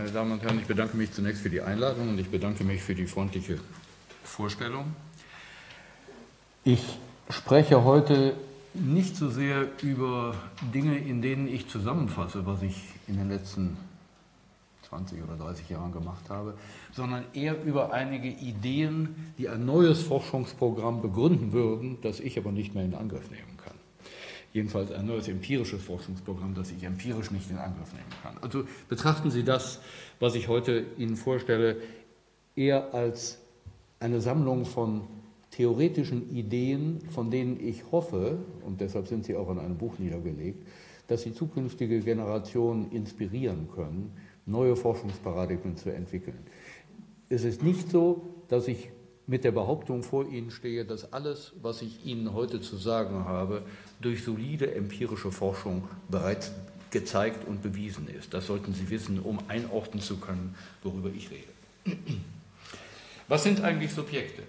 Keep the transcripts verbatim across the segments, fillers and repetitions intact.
Meine Damen und Herren, ich bedanke mich zunächst für die Einladung und ich bedanke mich für die freundliche Vorstellung. Ich spreche heute nicht so sehr über Dinge, in denen ich zusammenfasse, was ich in den letzten zwanzig oder dreißig Jahren gemacht habe, sondern eher über einige Ideen, die ein neues Forschungsprogramm begründen würden, das ich aber nicht mehr in Angriff nehmen kann. Jedenfalls ein neues empirisches Forschungsprogramm, das ich empirisch nicht in Angriff nehmen kann. Also betrachten Sie das, was ich heute Ihnen vorstelle, eher als eine Sammlung von theoretischen Ideen, von denen ich hoffe, und deshalb sind sie auch in einem Buch niedergelegt, dass sie zukünftige Generationen inspirieren können, neue Forschungsparadigmen zu entwickeln. Es ist nicht so, dass ich mit der Behauptung vor Ihnen stehe, dass alles, was ich Ihnen heute zu sagen habe, durch solide empirische Forschung bereits gezeigt und bewiesen ist. Das sollten Sie wissen, um einordnen zu können, worüber ich rede. Was sind eigentlich Subjekte?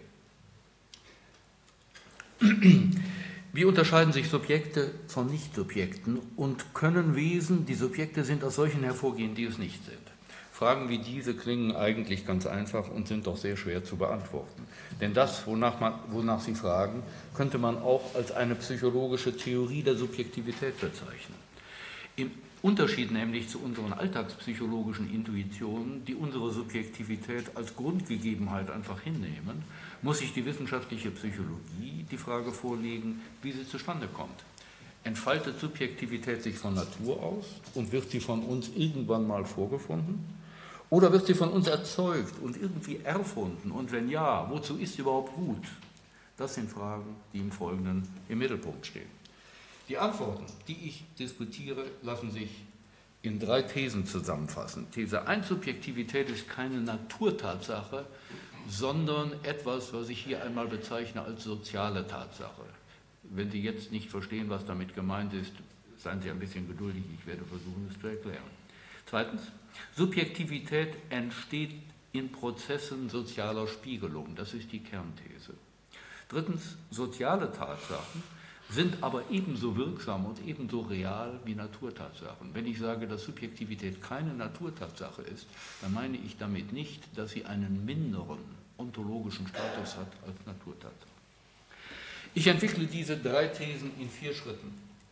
Wie unterscheiden sich Subjekte von Nicht-Subjekten und können Wesen, die Subjekte sind, aus solchen hervorgehen, die es nicht sind? Fragen wie diese klingen eigentlich ganz einfach und sind doch sehr schwer zu beantworten. Denn das, wonach, man, wonach Sie fragen, könnte man auch als eine psychologische Theorie der Subjektivität bezeichnen. Im Unterschied nämlich zu unseren alltagspsychologischen Intuitionen, die unsere Subjektivität als Grundgegebenheit einfach hinnehmen, muss sich die wissenschaftliche Psychologie die Frage vorlegen, wie sie zustande kommt. Entfaltet Subjektivität sich von Natur aus und wird sie von uns irgendwann mal vorgefunden? Oder wird sie von uns erzeugt und irgendwie erfunden? Und wenn ja, wozu ist sie überhaupt gut? Das sind Fragen, die im Folgenden im Mittelpunkt stehen. Die Antworten, die ich diskutiere, lassen sich in drei Thesen zusammenfassen. These eins, Subjektivität ist keine Naturtatsache, sondern etwas, was ich hier einmal bezeichne als soziale Tatsache. Wenn Sie jetzt nicht verstehen, was damit gemeint ist, seien Sie ein bisschen geduldig, ich werde versuchen, es zu erklären. Zweitens, Subjektivität entsteht in Prozessen sozialer Spiegelung, das ist die Kernthese. Drittens, soziale Tatsachen sind aber ebenso wirksam und ebenso real wie Naturtatsachen. Wenn ich sage, dass Subjektivität keine Naturtatsache ist, dann meine ich damit nicht, dass sie einen minderen ontologischen Status hat als Naturtatsache. Ich entwickle diese drei Thesen in vier Schritten.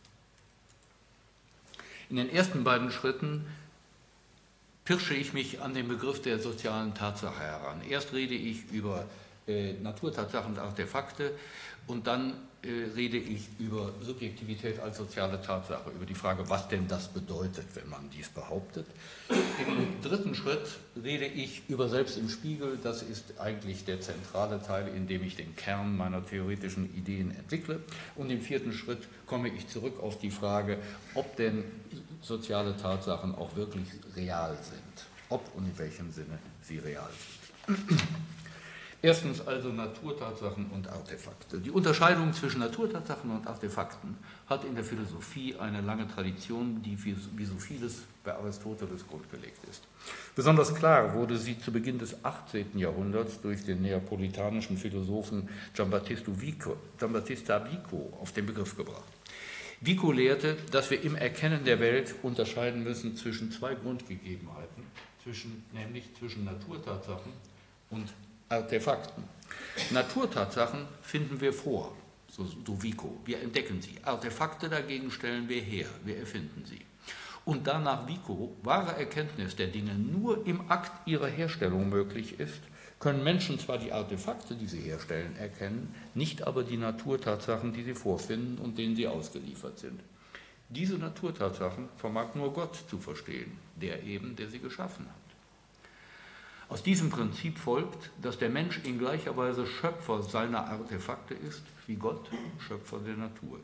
In den ersten beiden Schritten pirsche ich mich an den Begriff der sozialen Tatsache heran. Erst rede ich über äh, Naturtatsachen und Artefakte und dann äh, rede ich über Subjektivität als soziale Tatsache, über die Frage, was denn das bedeutet, wenn man dies behauptet. Im dritten Schritt rede ich über Selbst im Spiegel, das ist eigentlich der zentrale Teil, in dem ich den Kern meiner theoretischen Ideen entwickle. Und im vierten Schritt komme ich zurück auf die Frage, ob denn soziale Tatsachen auch wirklich real sind, ob und in welchem Sinne sie real sind. Erstens also Naturtatsachen und Artefakte. Die Unterscheidung zwischen Naturtatsachen und Artefakten hat in der Philosophie eine lange Tradition, die wie so vieles bei Aristoteles grundgelegt ist. Besonders klar wurde sie zu Beginn des achtzehnten Jahrhunderts durch den neapolitanischen Philosophen Giambattista Vico, Giambattista Vico auf den Begriff gebracht. Vico lehrte, dass wir im Erkennen der Welt unterscheiden müssen zwischen zwei Grundgegebenheiten, zwischen, nämlich zwischen Naturtatsachen und Artefakten. Naturtatsachen finden wir vor, so, so Vico, wir entdecken sie. Artefakte dagegen stellen wir her, wir erfinden sie. Und da nach Vico wahre Erkenntnis der Dinge nur im Akt ihrer Herstellung möglich ist, können Menschen zwar die Artefakte, die sie herstellen, erkennen, nicht aber die Naturtatsachen, die sie vorfinden und denen sie ausgeliefert sind. Diese Naturtatsachen vermag nur Gott zu verstehen, der eben, der sie geschaffen hat. Aus diesem Prinzip folgt, dass der Mensch in gleicher Weise Schöpfer seiner Artefakte ist, wie Gott Schöpfer der Natur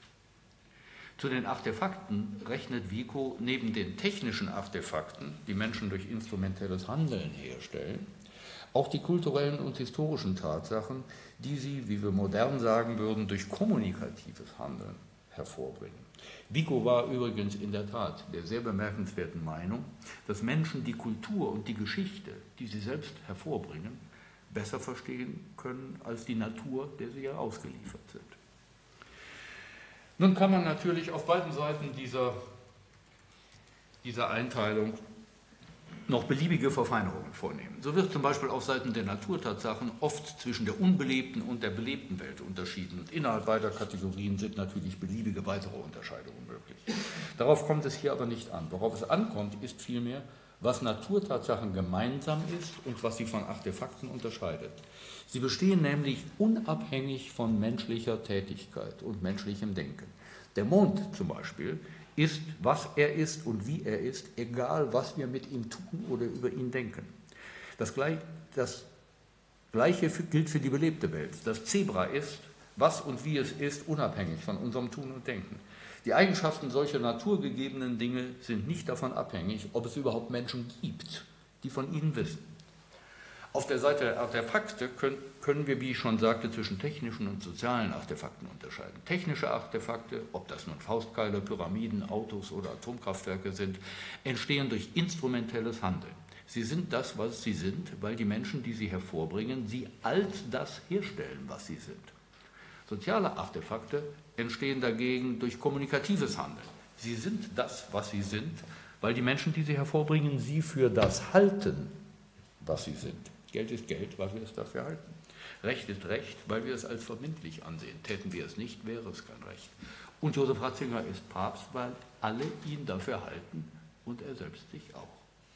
ist. Zu den Artefakten rechnet Vico neben den technischen Artefakten, die Menschen durch instrumentelles Handeln herstellen, auch die kulturellen und historischen Tatsachen, die sie, wie wir modern sagen würden, durch kommunikatives Handeln hervorbringen. Vico war übrigens in der Tat der sehr bemerkenswerten Meinung, dass Menschen die Kultur und die Geschichte, die sie selbst hervorbringen, besser verstehen können als die Natur, der sie ja ausgeliefert sind. Nun kann man natürlich auf beiden Seiten dieser, dieser Einteilung noch beliebige Verfeinerungen vornehmen. So wird zum Beispiel auf Seiten der Naturtatsachen oft zwischen der unbelebten und der belebten Welt unterschieden. Und innerhalb beider Kategorien sind natürlich beliebige weitere Unterscheidungen möglich. Darauf kommt es hier aber nicht an. Worauf es ankommt, ist vielmehr, was Naturtatsachen gemeinsam ist und was sie von Artefakten unterscheidet. Sie bestehen nämlich unabhängig von menschlicher Tätigkeit und menschlichem Denken. Der Mond zum Beispiel ist, was er ist und wie er ist, egal was wir mit ihm tun oder über ihn denken. Das, gleich, das Gleiche gilt für die belebte Welt. Das Zebra ist, was und wie es ist, unabhängig von unserem Tun und Denken. Die Eigenschaften solcher naturgegebenen Dinge sind nicht davon abhängig, ob es überhaupt Menschen gibt, die von ihnen wissen. Auf der Seite der Artefakte können, können wir, wie ich schon sagte, zwischen technischen und sozialen Artefakten unterscheiden. Technische Artefakte, ob das nun Faustkeile, Pyramiden, Autos oder Atomkraftwerke sind, entstehen durch instrumentelles Handeln. Sie sind das, was sie sind, weil die Menschen, die sie hervorbringen, sie als das herstellen, was sie sind. Soziale Artefakte entstehen dagegen durch kommunikatives Handeln. Sie sind das, was sie sind, weil die Menschen, die sie hervorbringen, sie für das halten, was sie sind. Geld ist Geld, weil wir es dafür halten. Recht ist Recht, weil wir es als verbindlich ansehen. Täten wir es nicht, wäre es kein Recht. Und Josef Ratzinger ist Papst, weil alle ihn dafür halten und er selbst sich auch.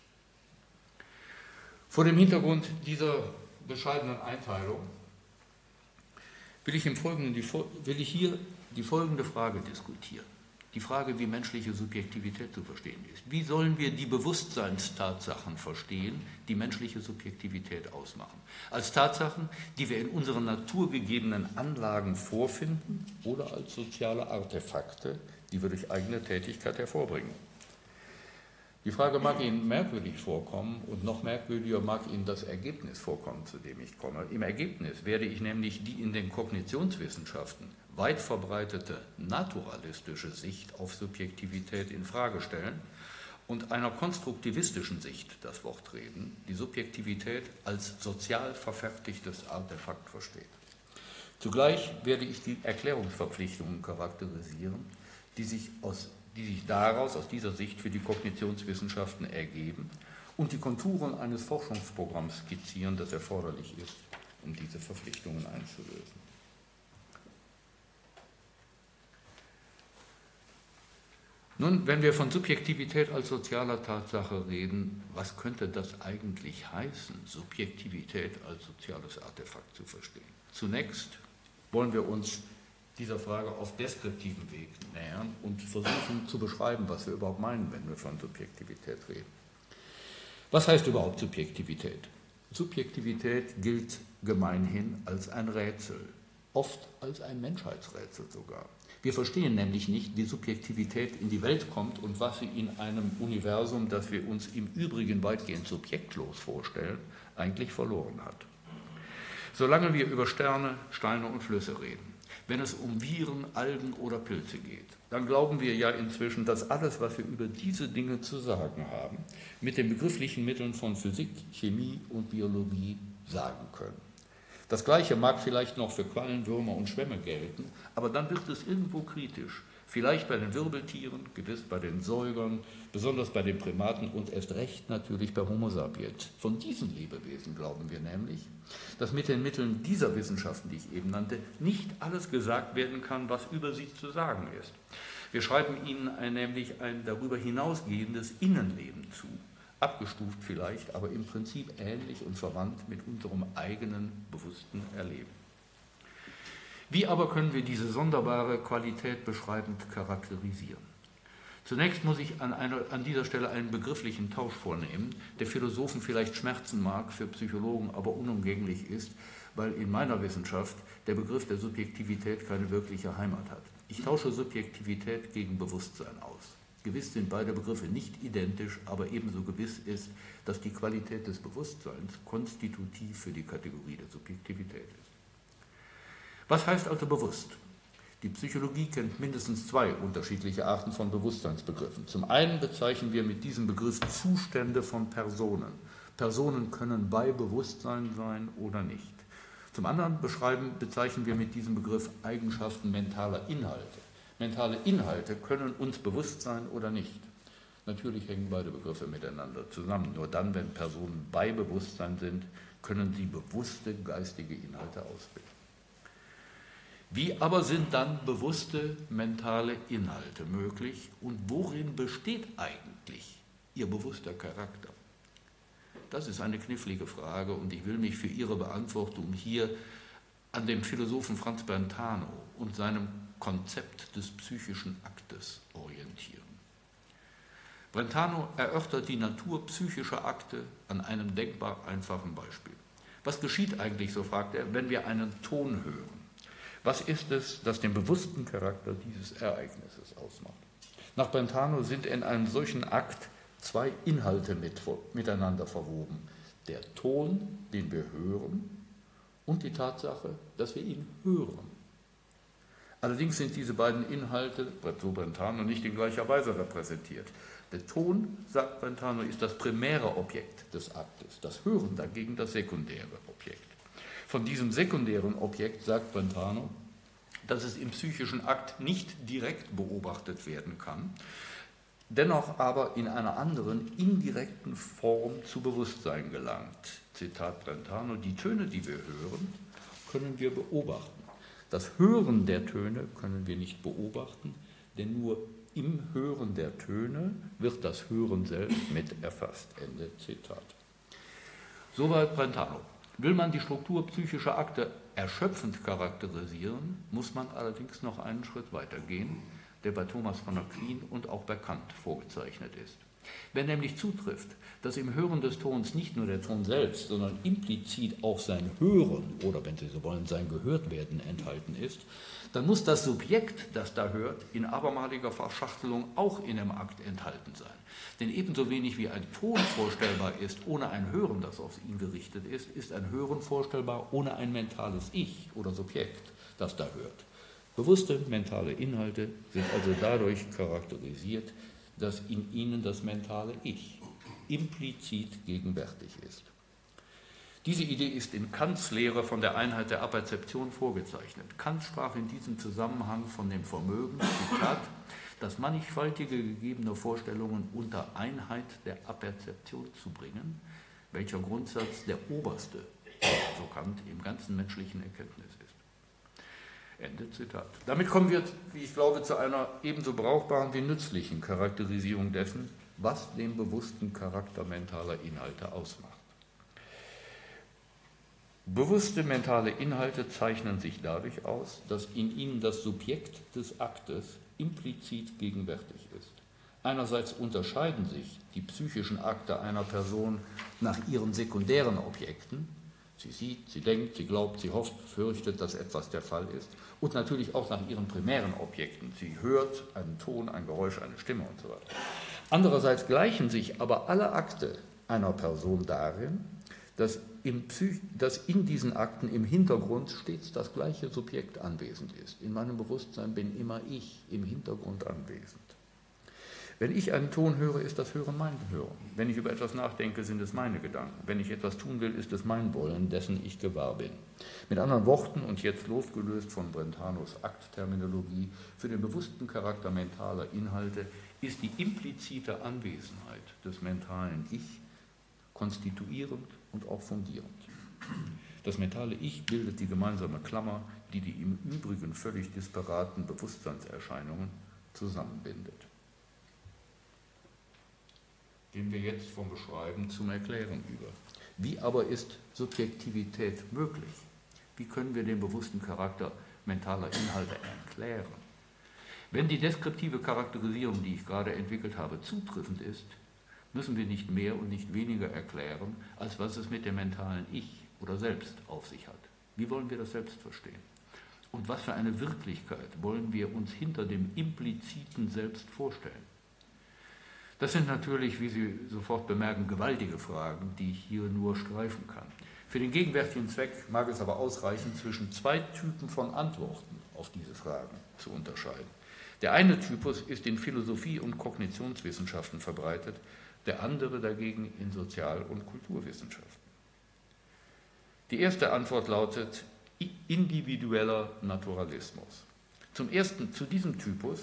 Vor dem Hintergrund dieser bescheidenen Einteilung will ich, im Folgenden die, will ich hier die folgende Frage diskutieren. Die Frage, wie menschliche Subjektivität zu verstehen ist. Wie sollen wir die Bewusstseinstatsachen verstehen, die menschliche Subjektivität ausmachen? Als Tatsachen, die wir in unseren naturgegebenen Anlagen vorfinden oder als soziale Artefakte, die wir durch eigene Tätigkeit hervorbringen? Die Frage mag Ihnen merkwürdig vorkommen und noch merkwürdiger mag Ihnen das Ergebnis vorkommen, zu dem ich komme. Im Ergebnis werde ich nämlich die in den Kognitionswissenschaften weit verbreitete naturalistische Sicht auf Subjektivität in Frage stellen und einer konstruktivistischen Sicht das Wort reden, die Subjektivität als sozial verfertigtes Artefakt versteht. Zugleich werde ich die Erklärungsverpflichtungen charakterisieren, die sich, aus, die sich daraus, aus dieser Sicht für die Kognitionswissenschaften ergeben und die Konturen eines Forschungsprogramms skizzieren, das erforderlich ist, um diese Verpflichtungen einzulösen. Nun, wenn wir von Subjektivität als sozialer Tatsache reden, was könnte das eigentlich heißen, Subjektivität als soziales Artefakt zu verstehen? Zunächst wollen wir uns dieser Frage auf deskriptiven Weg nähern und versuchen zu beschreiben, was wir überhaupt meinen, wenn wir von Subjektivität reden. Was heißt überhaupt Subjektivität? Subjektivität gilt gemeinhin als ein Rätsel, oft als ein Menschheitsrätsel sogar. Wir verstehen nämlich nicht, wie Subjektivität in die Welt kommt und was sie in einem Universum, das wir uns im Übrigen weitgehend subjektlos vorstellen, eigentlich verloren hat. Solange wir über Sterne, Steine und Flüsse reden, wenn es um Viren, Algen oder Pilze geht, dann glauben wir ja inzwischen, dass alles, was wir über diese Dinge zu sagen haben, mit den begrifflichen Mitteln von Physik, Chemie und Biologie sagen können. Das Gleiche mag vielleicht noch für Quallen, Würmer und Schwämme gelten, aber dann wird es irgendwo kritisch. Vielleicht bei den Wirbeltieren, gewiss bei den Säugern, besonders bei den Primaten und erst recht natürlich bei Homo sapiens. Von diesen Lebewesen glauben wir nämlich, dass mit den Mitteln dieser Wissenschaften, die ich eben nannte, nicht alles gesagt werden kann, was über sie zu sagen ist. Wir schreiben ihnen ein, nämlich ein darüber hinausgehendes Innenleben zu. Abgestuft vielleicht, aber im Prinzip ähnlich und verwandt mit unserem eigenen bewussten Erleben. Wie aber können wir diese sonderbare Qualität beschreibend charakterisieren? Zunächst muss ich an, einer, an dieser Stelle einen begrifflichen Tausch vornehmen, der Philosophen vielleicht schmerzen mag, für Psychologen aber unumgänglich ist, weil in meiner Wissenschaft der Begriff der Subjektivität keine wirkliche Heimat hat. Ich tausche Subjektivität gegen Bewusstsein aus. Gewiss sind beide Begriffe nicht identisch, aber ebenso gewiss ist, dass die Qualität des Bewusstseins konstitutiv für die Kategorie der Subjektivität ist. Was heißt also bewusst? Die Psychologie kennt mindestens zwei unterschiedliche Arten von Bewusstseinsbegriffen. Zum einen bezeichnen wir mit diesem Begriff Zustände von Personen. Personen können bei Bewusstsein sein oder nicht. Zum anderen beschreiben, bezeichnen wir mit diesem Begriff Eigenschaften mentaler Inhalte. Mentale Inhalte können uns bewusst sein oder nicht. Natürlich hängen beide Begriffe miteinander zusammen. Nur dann, wenn Personen bei Bewusstsein sind, können sie bewusste geistige Inhalte ausbilden. Wie aber sind dann bewusste mentale Inhalte möglich und worin besteht eigentlich ihr bewusster Charakter? Das ist eine knifflige Frage und ich will mich für Ihre Beantwortung hier an dem Philosophen Franz Brentano und seinem Konzept des psychischen Aktes orientieren. Brentano erörtert die Natur psychischer Akte an einem denkbar einfachen Beispiel. Was geschieht eigentlich, so fragt er, wenn wir einen Ton hören? Was ist es, das den bewussten Charakter dieses Ereignisses ausmacht? Nach Brentano sind in einem solchen Akt zwei Inhalte mit, miteinander verwoben. Der Ton, den wir hören, und die Tatsache, dass wir ihn hören. Allerdings sind diese beiden Inhalte, so Brentano, nicht in gleicher Weise repräsentiert. Der Ton, sagt Brentano, ist das primäre Objekt des Aktes, das Hören dagegen das sekundäre Objekt. Von diesem sekundären Objekt sagt Brentano, dass es im psychischen Akt nicht direkt beobachtet werden kann, dennoch aber in einer anderen, indirekten Form zu Bewusstsein gelangt. Zitat Brentano, die Töne, die wir hören, können wir beobachten. Das Hören der Töne können wir nicht beobachten, denn nur im Hören der Töne wird das Hören selbst mit erfasst. Ende Zitat. Soweit Brentano. Will man die Struktur psychischer Akte erschöpfend charakterisieren, muss man allerdings noch einen Schritt weiter gehen, der bei Thomas von Aquin und auch bei Kant vorgezeichnet ist. Wenn nämlich zutrifft, dass im Hören des Tons nicht nur der Ton selbst, sondern implizit auch sein Hören oder, wenn Sie so wollen, sein Gehörtwerden enthalten ist, dann muss das Subjekt, das da hört, in abermaliger Verschachtelung auch in dem Akt enthalten sein. Denn ebenso wenig wie ein Ton vorstellbar ist, ohne ein Hören, das auf ihn gerichtet ist, ist ein Hören vorstellbar ohne ein mentales Ich oder Subjekt, das da hört. Bewusste mentale Inhalte sind also dadurch charakterisiert, dass in ihnen das mentale Ich implizit gegenwärtig ist. Diese Idee ist in Kants Lehre von der Einheit der Aperzeption vorgezeichnet. Kant sprach in diesem Zusammenhang von dem Vermögen, Zitat, das mannigfaltige gegebene Vorstellungen unter Einheit der Aperzeption zu bringen, welcher Grundsatz der oberste, so Kant, im ganzen menschlichen Erkenntnis ist. Ende Zitat. Damit kommen wir, wie ich glaube, zu einer ebenso brauchbaren wie nützlichen Charakterisierung dessen, was den bewussten Charakter mentaler Inhalte ausmacht. Bewusste mentale Inhalte zeichnen sich dadurch aus, dass in ihnen das Subjekt des Aktes implizit gegenwärtig ist. Einerseits unterscheiden sich die psychischen Akte einer Person nach ihren sekundären Objekten. Sie sieht, sie denkt, sie glaubt, sie hofft, fürchtet, dass etwas der Fall ist. Und natürlich auch nach ihren primären Objekten. Sie hört einen Ton, ein Geräusch, eine Stimme und so weiter. Andererseits gleichen sich aber alle Akte einer Person darin, dass, im Psych- dass in diesen Akten im Hintergrund stets das gleiche Subjekt anwesend ist. In meinem Bewusstsein bin immer ich im Hintergrund anwesend. Wenn ich einen Ton höre, ist das Hören mein Hören. Wenn ich über etwas nachdenke, sind es meine Gedanken. Wenn ich etwas tun will, ist es mein Wollen, dessen ich gewahr bin. Mit anderen Worten, und jetzt losgelöst von Brentanos Aktterminologie, für den bewussten Charakter mentaler Inhalte ist die implizite Anwesenheit des mentalen Ich konstituierend und auch fundierend. Das mentale Ich bildet die gemeinsame Klammer, die die im Übrigen völlig disparaten Bewusstseinserscheinungen zusammenbindet. Gehen wir jetzt vom Beschreiben zum Erklären über. Wie aber ist Subjektivität möglich? Wie können wir den bewussten Charakter mentaler Inhalte erklären? Wenn die deskriptive Charakterisierung, die ich gerade entwickelt habe, zutreffend ist, müssen wir nicht mehr und nicht weniger erklären, als was es mit dem mentalen Ich oder Selbst auf sich hat. Wie wollen wir das Selbst verstehen? Und was für eine Wirklichkeit wollen wir uns hinter dem impliziten Selbst vorstellen? Das sind natürlich, wie Sie sofort bemerken, gewaltige Fragen, die ich hier nur streifen kann. Für den gegenwärtigen Zweck mag es aber ausreichen, zwischen zwei Typen von Antworten auf diese Fragen zu unterscheiden. Der eine Typus ist in Philosophie und Kognitionswissenschaften verbreitet, der andere dagegen in Sozial- und Kulturwissenschaften. Die erste Antwort lautet individueller Naturalismus. Zum ersten, zu diesem Typus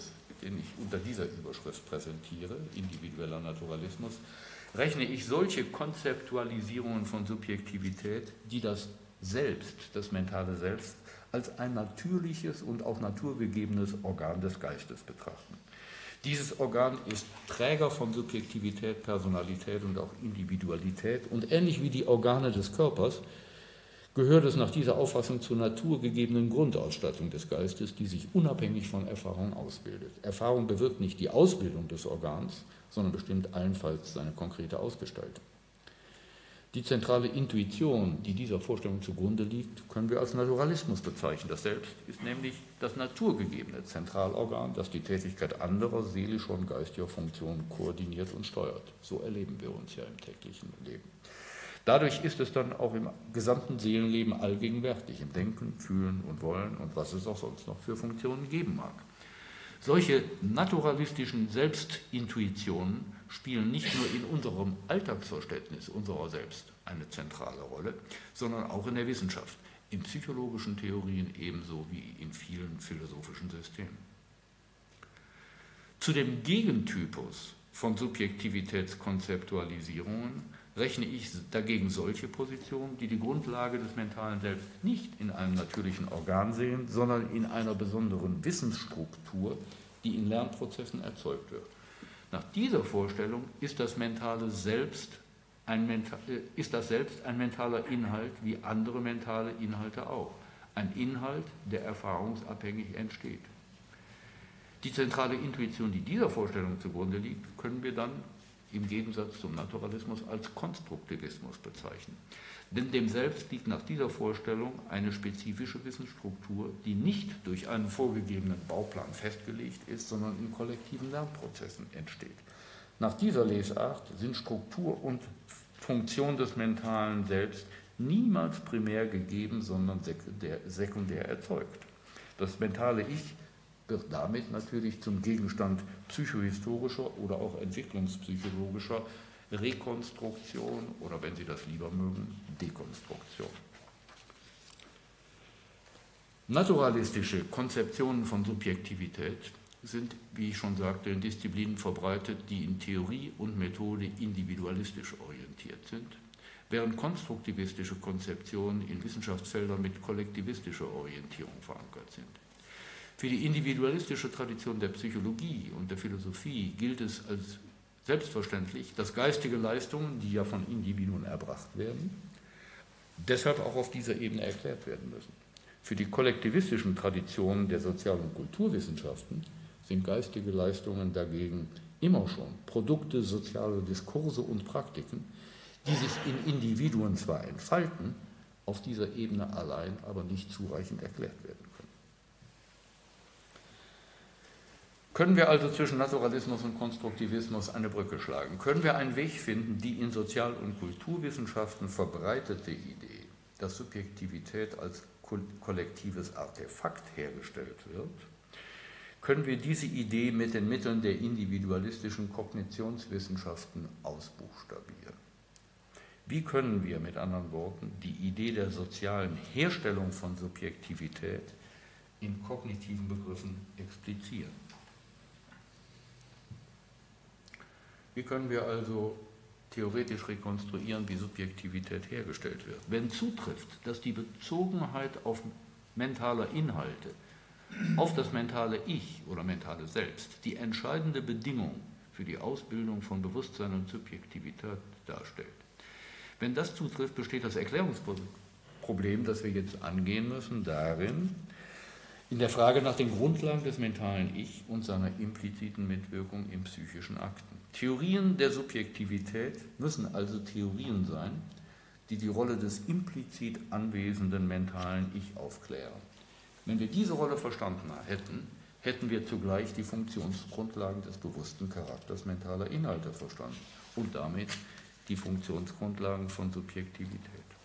den ich unter dieser Überschrift präsentiere, individueller Naturalismus, rechne ich solche Konzeptualisierungen von Subjektivität, die das Selbst, das mentale Selbst, als ein natürliches und auch naturgegebenes Organ des Geistes betrachten. Dieses Organ ist Träger von Subjektivität, Personalität und auch Individualität und ähnlich wie die Organe des Körpers gehört es nach dieser Auffassung zur naturgegebenen Grundausstattung des Geistes, die sich unabhängig von Erfahrung ausbildet. Erfahrung bewirkt nicht die Ausbildung des Organs, sondern bestimmt allenfalls seine konkrete Ausgestaltung. Die zentrale Intuition, die dieser Vorstellung zugrunde liegt, können wir als Naturalismus bezeichnen. Das Selbst ist nämlich das naturgegebene Zentralorgan, das die Tätigkeit anderer seelischer und geistiger Funktionen koordiniert und steuert. So erleben wir uns ja im täglichen Leben. Dadurch ist es dann auch im gesamten Seelenleben allgegenwärtig, im Denken, Fühlen und Wollen und was es auch sonst noch für Funktionen geben mag. Solche naturalistischen Selbstintuitionen spielen nicht nur in unserem Alltagsverständnis unserer selbst eine zentrale Rolle, sondern auch in der Wissenschaft, in psychologischen Theorien ebenso wie in vielen philosophischen Systemen. Zu dem Gegentypus von Subjektivitätskonzeptualisierungen rechne ich dagegen solche Positionen, die die Grundlage des mentalen Selbst nicht in einem natürlichen Organ sehen, sondern in einer besonderen Wissensstruktur, die in Lernprozessen erzeugt wird. Nach dieser Vorstellung ist das mentale Selbst ein, Menta- ist das Selbst ein mentaler Inhalt wie andere mentale Inhalte auch. Ein Inhalt, der erfahrungsabhängig entsteht. Die zentrale Intuition, die dieser Vorstellung zugrunde liegt, können wir dann im Gegensatz zum Naturalismus als Konstruktivismus bezeichnen. Denn dem Selbst liegt nach dieser Vorstellung eine spezifische Wissensstruktur, die nicht durch einen vorgegebenen Bauplan festgelegt ist, sondern in kollektiven Lernprozessen entsteht. Nach dieser Lesart sind Struktur und Funktion des mentalen Selbst niemals primär gegeben, sondern sekundär, sekundär erzeugt. Das mentale Ich wird damit natürlich zum Gegenstand psychohistorischer oder auch entwicklungspsychologischer Rekonstruktion oder, wenn Sie das lieber mögen, Dekonstruktion. Naturalistische Konzeptionen von Subjektivität sind, wie ich schon sagte, in Disziplinen verbreitet, die in Theorie und Methode individualistisch orientiert sind, während konstruktivistische Konzeptionen in Wissenschaftsfeldern mit kollektivistischer Orientierung verankert sind. Für die individualistische Tradition der Psychologie und der Philosophie gilt es als selbstverständlich, dass geistige Leistungen, die ja von Individuen erbracht werden, deshalb auch auf dieser Ebene erklärt werden müssen. Für die kollektivistischen Traditionen der Sozial- und Kulturwissenschaften sind geistige Leistungen dagegen immer schon Produkte sozialer Diskurse und Praktiken, die sich in Individuen zwar entfalten, auf dieser Ebene allein aber nicht zureichend erklärt werden können. Können wir also zwischen Naturalismus und Konstruktivismus eine Brücke schlagen? Können wir einen Weg finden, die in Sozial- und Kulturwissenschaften verbreitete Idee, dass Subjektivität als kollektives Artefakt hergestellt wird? Können wir diese Idee mit den Mitteln der individualistischen Kognitionswissenschaften ausbuchstabieren? Wie können wir mit anderen Worten die Idee der sozialen Herstellung von Subjektivität in kognitiven Begriffen explizieren? Wie können wir also theoretisch rekonstruieren, wie Subjektivität hergestellt wird? Wenn zutrifft, dass die Bezogenheit auf mentale Inhalte, auf das mentale Ich oder mentale Selbst, die entscheidende Bedingung für die Ausbildung von Bewusstsein und Subjektivität darstellt. Wenn das zutrifft, besteht das Erklärungsproblem, das wir jetzt angehen müssen, darin, in der Frage nach den Grundlagen des mentalen Ich und seiner impliziten Mitwirkung in psychischen Akten. Theorien der Subjektivität müssen also Theorien sein, die die Rolle des implizit anwesenden mentalen Ich aufklären. Wenn wir diese Rolle verstanden hätten, hätten wir zugleich die Funktionsgrundlagen des bewussten Charakters mentaler Inhalte verstanden und damit die Funktionsgrundlagen von Subjektivität.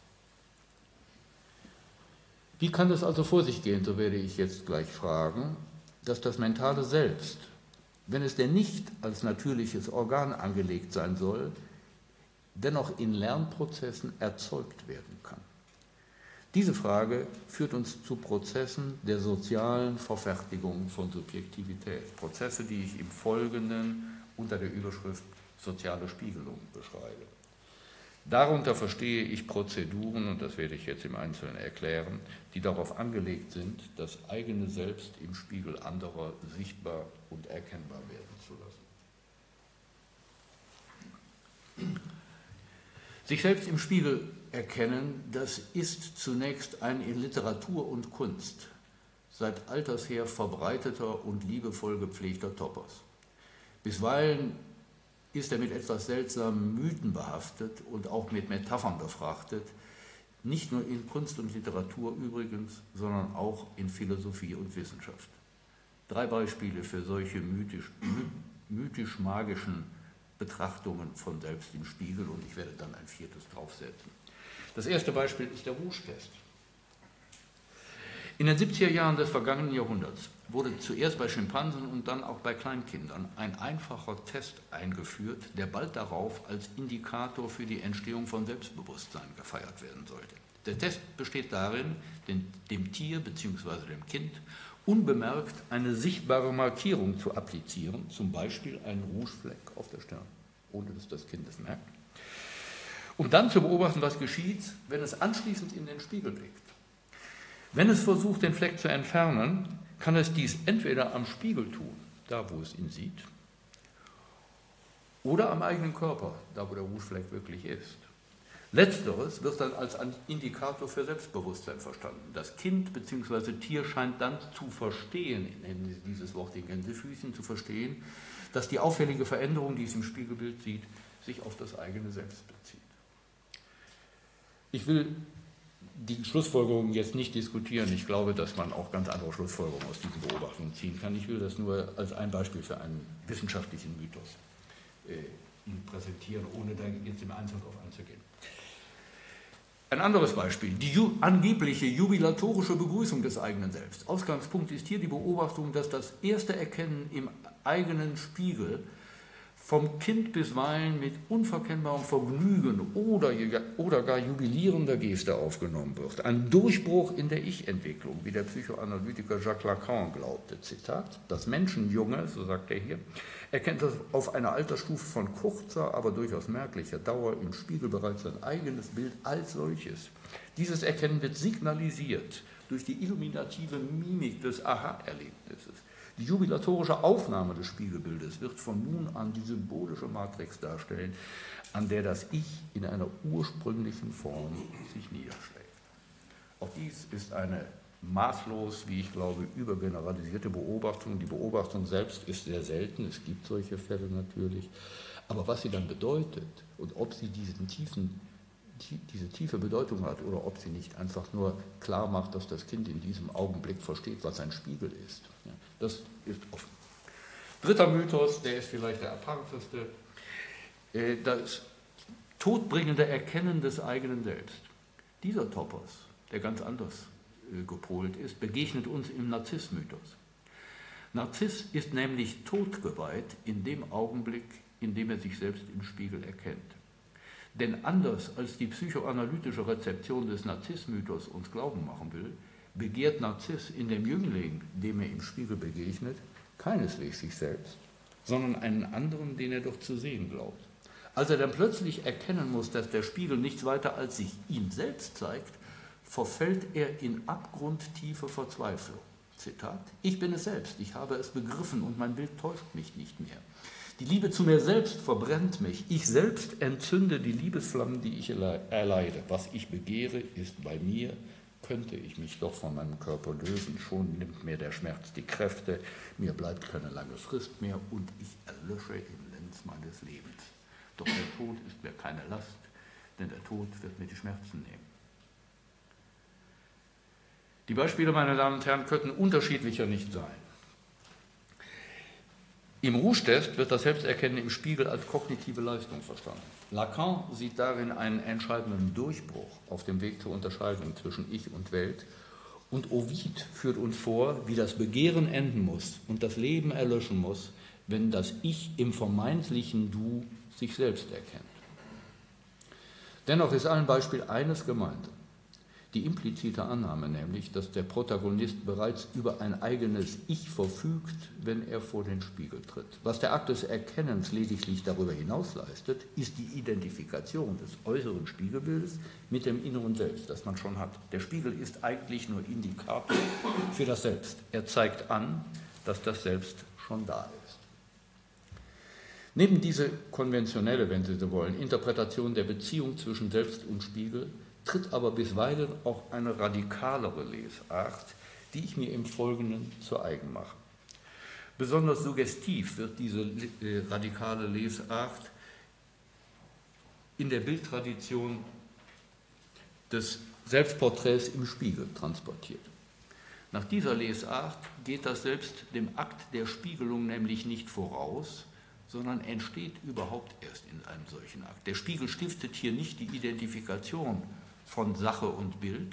Wie kann es also vor sich gehen, so werde ich jetzt gleich fragen, dass das mentale Selbst, wenn es denn nicht als natürliches Organ angelegt sein soll, dennoch in Lernprozessen erzeugt werden kann? Diese Frage führt uns zu Prozessen der sozialen Verfertigung von Subjektivität. Prozesse, die ich im Folgenden unter der Überschrift soziale Spiegelung beschreibe. Darunter verstehe ich Prozeduren, und das werde ich jetzt im Einzelnen erklären, die darauf angelegt sind, das eigene Selbst im Spiegel anderer sichtbar und erkennbar werden zu lassen. Sich selbst im Spiegel erkennen, das ist zunächst ein in Literatur und Kunst seit alters her verbreiteter und liebevoll gepflegter Topos. Bisweilen ist er mit etwas seltsamen Mythen behaftet und auch mit Metaphern befrachtet, nicht nur in Kunst und Literatur übrigens, sondern auch in Philosophie und Wissenschaft. Drei Beispiele für solche mythisch, mythisch-magischen Betrachtungen von selbst im Spiegel, und ich werde dann ein viertes draufsetzen. Das erste Beispiel ist der Rouge-Test. In den siebziger Jahren des vergangenen Jahrhunderts wurde zuerst bei Schimpansen und dann auch bei Kleinkindern ein einfacher Test eingeführt, der bald darauf als Indikator für die Entstehung von Selbstbewusstsein gefeiert werden sollte. Der Test besteht darin, dem, dem Tier bzw. dem Kind unbemerkt eine sichtbare Markierung zu applizieren, zum Beispiel einen Rouge-Fleck auf der Stirn, ohne dass das Kind es merkt, um dann zu beobachten, was geschieht, wenn es anschließend in den Spiegel blickt. Wenn es versucht, den Fleck zu entfernen, kann es dies entweder am Spiegel tun, da wo es ihn sieht, oder am eigenen Körper, da wo der Rouge-Fleck wirklich ist. Letzteres wird dann als Indikator für Selbstbewusstsein verstanden. Das Kind bzw. Tier scheint dann zu verstehen, nennen Sie dieses Wort in Gänsefüßchen, zu verstehen, dass die auffällige Veränderung, die es im Spiegelbild sieht, sich auf das eigene Selbst bezieht. Ich will die Schlussfolgerungen jetzt nicht diskutieren. Ich glaube, dass man auch ganz andere Schlussfolgerungen aus diesen Beobachtungen ziehen kann. Ich will das nur als ein Beispiel für einen wissenschaftlichen Mythos äh, Ihnen präsentieren, ohne da jetzt im Einzelnen darauf einzugehen. Ein anderes Beispiel, die ju- angebliche jubilatorische Begrüßung des eigenen Selbst. Ausgangspunkt ist hier die Beobachtung, dass das erste Erkennen im eigenen Spiegel vom Kind bisweilen mit unverkennbarem Vergnügen oder, oder gar jubilierender Geste aufgenommen wird. Ein Durchbruch in der Ich-Entwicklung, wie der Psychoanalytiker Jacques Lacan glaubte. Zitat: Das Menschenjunge, so sagt er hier, erkennt auf einer Altersstufe von kurzer, aber durchaus merklicher Dauer im Spiegel bereits sein eigenes Bild als solches. Dieses Erkennen wird signalisiert durch die illuminative Mimik des Aha-Erlebnisses. Die jubilatorische Aufnahme des Spiegelbildes wird von nun an die symbolische Matrix darstellen, an der das Ich in einer ursprünglichen Form sich niederschlägt. Auch dies ist eine maßlos, wie ich glaube, übergeneralisierte Beobachtung. Die Beobachtung selbst ist sehr selten, es gibt solche Fälle natürlich, aber was sie dann bedeutet und ob sie diesen tiefen, diese tiefe Bedeutung hat oder ob sie nicht einfach nur klar macht, dass das Kind in diesem Augenblick versteht, was ein Spiegel ist. Ja, das ist offen. Dritter Mythos, der ist vielleicht der aparteste, das todbringende Erkennen des eigenen Selbst. Dieser Topos, der ganz anders gepolt ist, begegnet uns im Narziss-Mythos. Narziss ist nämlich todgeweiht in dem Augenblick, in dem er sich selbst im Spiegel erkennt. Denn anders als die psychoanalytische Rezeption des Narziss-Mythos uns glauben machen will, begehrt Narziss in dem Jüngling, dem er im Spiegel begegnet, keineswegs sich selbst, sondern einen anderen, den er doch zu sehen glaubt. Als er dann plötzlich erkennen muss, dass der Spiegel nichts weiter als sich ihm selbst zeigt, verfällt er in abgrundtiefe Verzweiflung. Zitat: Ich bin es selbst, ich habe es begriffen und mein Bild täuscht mich nicht mehr. Die Liebe zu mir selbst verbrennt mich. Ich selbst entzünde die Liebesflammen, die ich erleide. Was ich begehre, ist bei mir. Könnte ich mich doch von meinem Körper lösen, schon nimmt mir der Schmerz die Kräfte, mir bleibt keine lange Frist mehr und ich erlösche im Lenz meines Lebens. Doch der Tod ist mir keine Last, denn der Tod wird mir die Schmerzen nehmen. Die Beispiele, meine Damen und Herren, könnten unterschiedlicher nicht sein. Im Rouge-Test wird das Selbsterkennen im Spiegel als kognitive Leistung verstanden. Lacan sieht darin einen entscheidenden Durchbruch auf dem Weg zur Unterscheidung zwischen Ich und Welt. Und Ovid führt uns vor, wie das Begehren enden muss und das Leben erlöschen muss, wenn das Ich im vermeintlichen Du sich selbst erkennt. Dennoch ist allen Beispiel eines gemeinsam. Die implizite Annahme nämlich, dass der Protagonist bereits über ein eigenes Ich verfügt, wenn er vor den Spiegel tritt. Was der Akt des Erkennens lediglich darüber hinaus leistet, ist die Identifikation des äußeren Spiegelbildes mit dem inneren Selbst, das man schon hat. Der Spiegel ist eigentlich nur Indikator für das Selbst. Er zeigt an, dass das Selbst schon da ist. Neben diese konventionelle, wenn Sie so wollen, Interpretation der Beziehung zwischen Selbst und Spiegel, tritt aber bisweilen auch eine radikalere Lesart, die ich mir im Folgenden zu eigen mache. Besonders suggestiv wird diese äh, radikale Lesart in der Bildtradition des Selbstporträts im Spiegel transportiert. Nach dieser Lesart geht das Selbst dem Akt der Spiegelung nämlich nicht voraus, sondern entsteht überhaupt erst in einem solchen Akt. Der Spiegel stiftet hier nicht die Identifikation von Sache und Bild,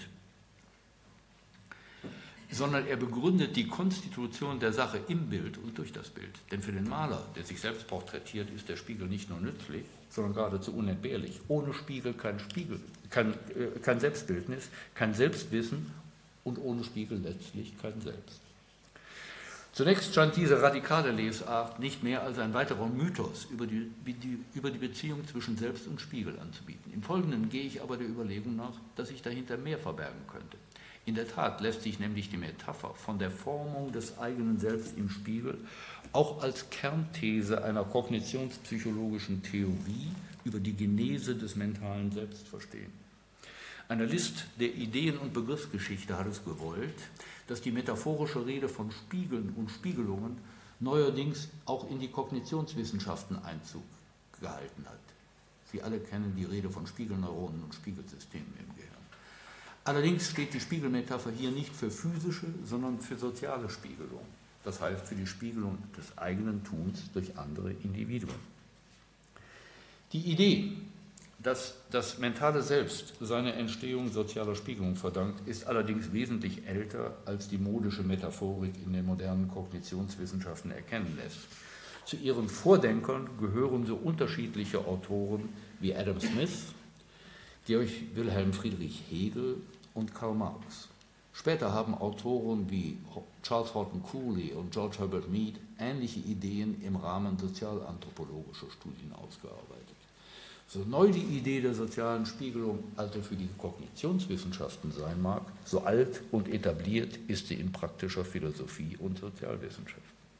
sondern er begründet die Konstitution der Sache im Bild und durch das Bild. Denn für den Maler, der sich selbst porträtiert, ist der Spiegel nicht nur nützlich, sondern geradezu unentbehrlich. Ohne Spiegel kein Spiegel, kein, äh, kein Selbstbildnis, kein Selbstwissen und ohne Spiegel letztlich kein Selbst. Zunächst scheint diese radikale Lesart nicht mehr als ein weiterer Mythos über die, die, über die Beziehung zwischen Selbst und Spiegel anzubieten. Im Folgenden gehe ich aber der Überlegung nach, dass sich dahinter mehr verbergen könnte. In der Tat lässt sich nämlich die Metapher von der Formung des eigenen Selbst im Spiegel auch als Kernthese einer kognitionspsychologischen Theorie über die Genese des mentalen Selbst verstehen. Eine List der Ideen- und Begriffsgeschichte hat es gewollt, dass die metaphorische Rede von Spiegeln und Spiegelungen neuerdings auch in die Kognitionswissenschaften Einzug gehalten hat. Sie alle kennen die Rede von Spiegelneuronen und Spiegelsystemen im Gehirn. Allerdings steht die Spiegelmetapher hier nicht für physische, sondern für soziale Spiegelung. Das heißt für die Spiegelung des eigenen Tuns durch andere Individuen. Die Idee, dass das mentale Selbst seine Entstehung sozialer Spiegelung verdankt, ist allerdings wesentlich älter, als die modische Metaphorik in den modernen Kognitionswissenschaften erkennen lässt. Zu ihren Vordenkern gehören so unterschiedliche Autoren wie Adam Smith, Georg Wilhelm Friedrich Hegel und Karl Marx. Später haben Autoren wie Charles Horton Cooley und George Herbert Mead ähnliche Ideen im Rahmen sozialanthropologischer Studien ausgearbeitet. So neu die Idee der sozialen Spiegelung also für die Kognitionswissenschaften sein mag, so alt und etabliert ist sie in praktischer Philosophie und Sozialwissenschaften.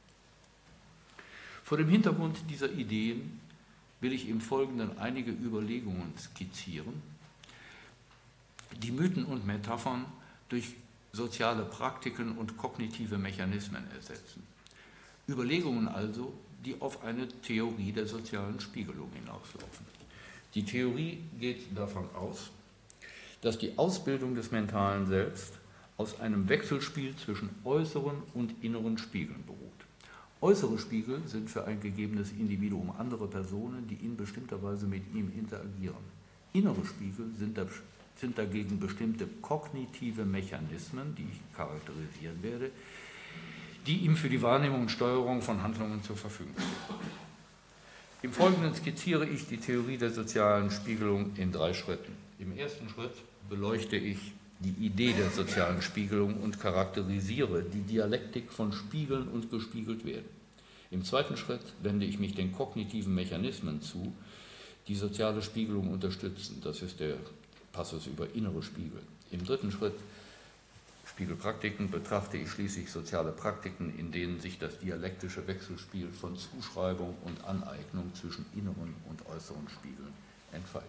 Vor dem Hintergrund dieser Ideen will ich im Folgenden einige Überlegungen skizzieren, die Mythen und Metaphern durch soziale Praktiken und kognitive Mechanismen ersetzen. Überlegungen also, die auf eine Theorie der sozialen Spiegelung hinauslaufen. Die Theorie geht davon aus, dass die Ausbildung des mentalen Selbst aus einem Wechselspiel zwischen äußeren und inneren Spiegeln beruht. Äußere Spiegel sind für ein gegebenes Individuum andere Personen, die in bestimmter Weise mit ihm interagieren. Innere Spiegel sind, da, sind dagegen bestimmte kognitive Mechanismen, die ich charakterisieren werde, die ihm für die Wahrnehmung und Steuerung von Handlungen zur Verfügung stehen. Im Folgenden skizziere ich die Theorie der sozialen Spiegelung in drei Schritten. Im ersten Schritt beleuchte ich die Idee der sozialen Spiegelung und charakterisiere die Dialektik von Spiegeln und gespiegelt werden. Im zweiten Schritt wende ich mich den kognitiven Mechanismen zu, die soziale Spiegelung unterstützen. Das ist der Passus über innere Spiegel. Im dritten Schritt Spiegelpraktiken betrachte ich schließlich soziale Praktiken, in denen sich das dialektische Wechselspiel von Zuschreibung und Aneignung zwischen inneren und äußeren Spiegeln entfaltet.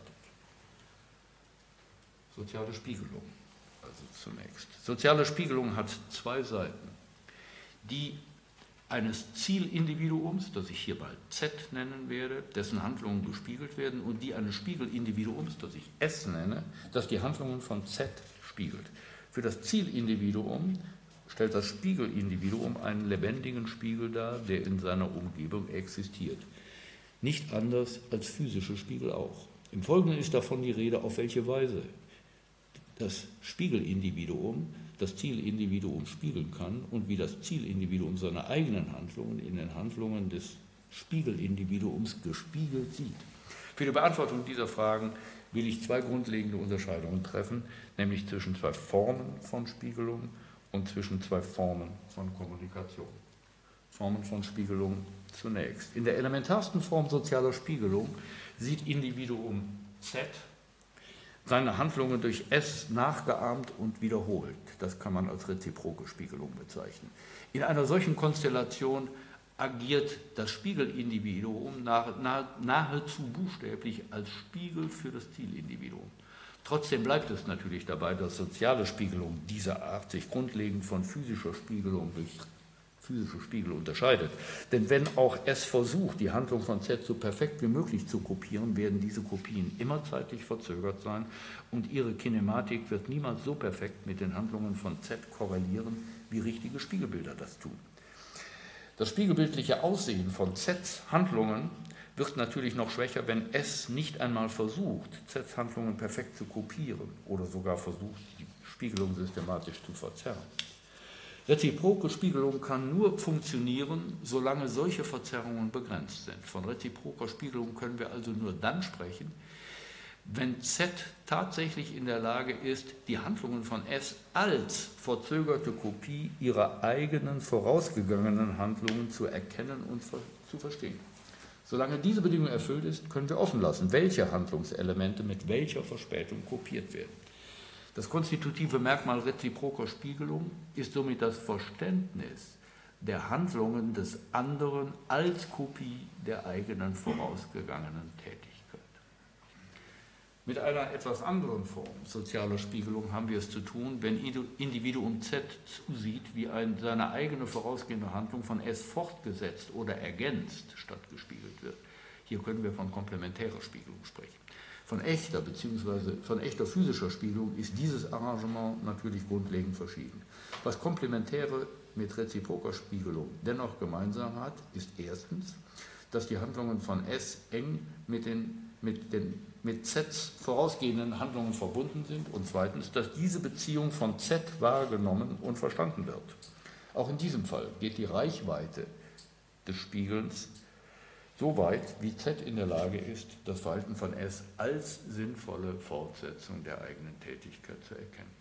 Soziale Spiegelung, also zunächst. Soziale Spiegelung hat zwei Seiten. Die eines Zielindividuums, das ich hierbei Z nennen werde, dessen Handlungen gespiegelt werden, und die eines Spiegelindividuums, das ich S nenne, das die Handlungen von Z spiegelt. Für das Zielindividuum stellt das Spiegelindividuum einen lebendigen Spiegel dar, der in seiner Umgebung existiert. Nicht anders als physische Spiegel auch. Im Folgenden ist davon die Rede, auf welche Weise das Spiegelindividuum das Zielindividuum spiegeln kann und wie das Zielindividuum seine eigenen Handlungen in den Handlungen des Spiegelindividuums gespiegelt sieht. Für die Beantwortung dieser Fragen will ich zwei grundlegende Unterscheidungen treffen, nämlich zwischen zwei Formen von Spiegelung und zwischen zwei Formen von Kommunikation. Formen von Spiegelung zunächst. In der elementarsten Form sozialer Spiegelung sieht Individuum Z seine Handlungen durch S nachgeahmt und wiederholt. Das kann man als reziproke Spiegelung bezeichnen. In einer solchen Konstellation agiert das Spiegelindividuum nahezu buchstäblich als Spiegel für das Zielindividuum. Trotzdem bleibt es natürlich dabei, dass soziale Spiegelung dieser Art sich grundlegend von physischer Spiegelung durch physische Spiegel unterscheidet. Denn wenn auch S versucht, die Handlung von Z so perfekt wie möglich zu kopieren, werden diese Kopien immer zeitlich verzögert sein und ihre Kinematik wird niemals so perfekt mit den Handlungen von Z korrelieren, wie richtige Spiegelbilder das tun. Das spiegelbildliche Aussehen von Zs Handlungen wird natürlich noch schwächer, wenn S nicht einmal versucht, Zs Handlungen perfekt zu kopieren oder sogar versucht, die Spiegelung systematisch zu verzerren. Reziproke Spiegelung kann nur funktionieren, solange solche Verzerrungen begrenzt sind. Von reziproker Spiegelung können wir also nur dann sprechen, wenn Z tatsächlich in der Lage ist, die Handlungen von S als verzögerte Kopie ihrer eigenen vorausgegangenen Handlungen zu erkennen und zu verstehen. Solange diese Bedingung erfüllt ist, können wir offen lassen, welche Handlungselemente mit welcher Verspätung kopiert werden. Das konstitutive Merkmal reziproker Spiegelung ist somit das Verständnis der Handlungen des anderen als Kopie der eigenen vorausgegangenen Tätigkeit. Mit einer etwas anderen Form sozialer Spiegelung haben wir es zu tun, wenn Individuum Z zusieht, wie eine, seine eigene vorausgehende Handlung von S fortgesetzt oder ergänzt statt gespiegelt wird. Hier können wir von komplementärer Spiegelung sprechen. Von echter bzw. von echter physischer Spiegelung ist dieses Arrangement natürlich grundlegend verschieden. Was komplementäre mit reziproker Spiegelung dennoch gemeinsam hat, ist erstens, dass die Handlungen von S eng mit den, mit den mit Zs vorausgehenden Handlungen verbunden sind und zweitens, dass diese Beziehung von Z wahrgenommen und verstanden wird. Auch in diesem Fall geht die Reichweite des Spiegelns so weit, wie Z in der Lage ist, das Verhalten von S als sinnvolle Fortsetzung der eigenen Tätigkeit zu erkennen.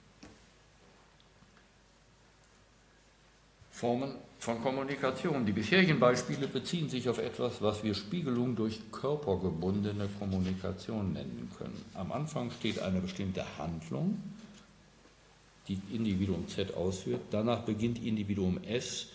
Formen von Kommunikation. Die bisherigen Beispiele beziehen sich auf etwas, was wir Spiegelung durch körpergebundene Kommunikation nennen können. Am Anfang steht eine bestimmte Handlung, die Individuum Z ausführt. Danach beginnt Individuum S,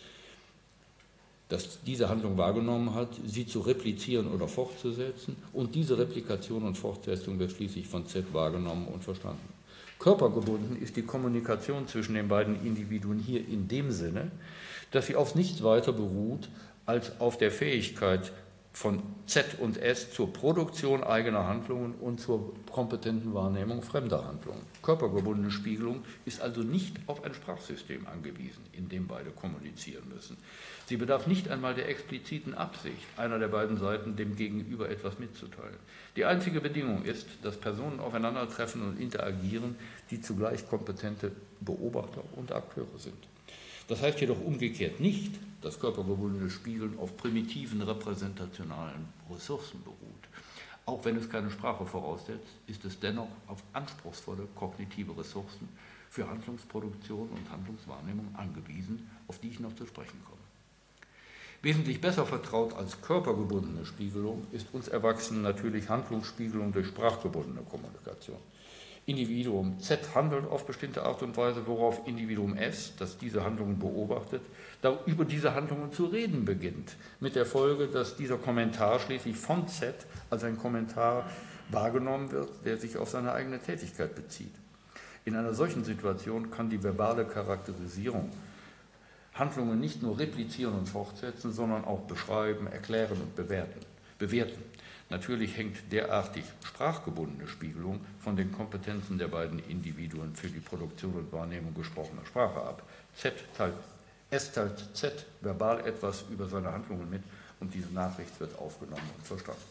das diese Handlung wahrgenommen hat, sie zu replizieren oder fortzusetzen. Und diese Replikation und Fortsetzung wird schließlich von Z wahrgenommen und verstanden. Körpergebunden ist die Kommunikation zwischen den beiden Individuen hier in dem Sinne, dass sie auf nichts weiter beruht als auf der Fähigkeit von Z und S zur Produktion eigener Handlungen und zur kompetenten Wahrnehmung fremder Handlungen. Körpergebundene Spiegelung ist also nicht auf ein Sprachsystem angewiesen, in dem beide kommunizieren müssen. Sie bedarf nicht einmal der expliziten Absicht, einer der beiden Seiten dem Gegenüber etwas mitzuteilen. Die einzige Bedingung ist, dass Personen aufeinandertreffen und interagieren, die zugleich kompetente Beobachter und Akteure sind. Das heißt jedoch umgekehrt nicht, dass körpergebundene Spiegeln auf primitiven repräsentationalen Ressourcen beruht. Auch wenn es keine Sprache voraussetzt, ist es dennoch auf anspruchsvolle kognitive Ressourcen für Handlungsproduktion und Handlungswahrnehmung angewiesen, auf die ich noch zu sprechen komme. Wesentlich besser vertraut als körpergebundene Spiegelung ist uns Erwachsenen natürlich Handlungsspiegelung durch sprachgebundene Kommunikation. Individuum Z handelt auf bestimmte Art und Weise, worauf Individuum S, das diese Handlungen beobachtet, über diese Handlungen zu reden beginnt, mit der Folge, dass dieser Kommentar schließlich von Z als ein Kommentar wahrgenommen wird, der sich auf seine eigene Tätigkeit bezieht. In einer solchen Situation kann die verbale Charakterisierung Handlungen nicht nur replizieren und fortsetzen, sondern auch beschreiben, erklären und bewerten. bewerten. Natürlich hängt derartig sprachgebundene Spiegelung von den Kompetenzen der beiden Individuen für die Produktion und Wahrnehmung gesprochener Sprache ab. Z teilt, S teilt Z verbal etwas über seine Handlungen mit und diese Nachricht wird aufgenommen und verstanden.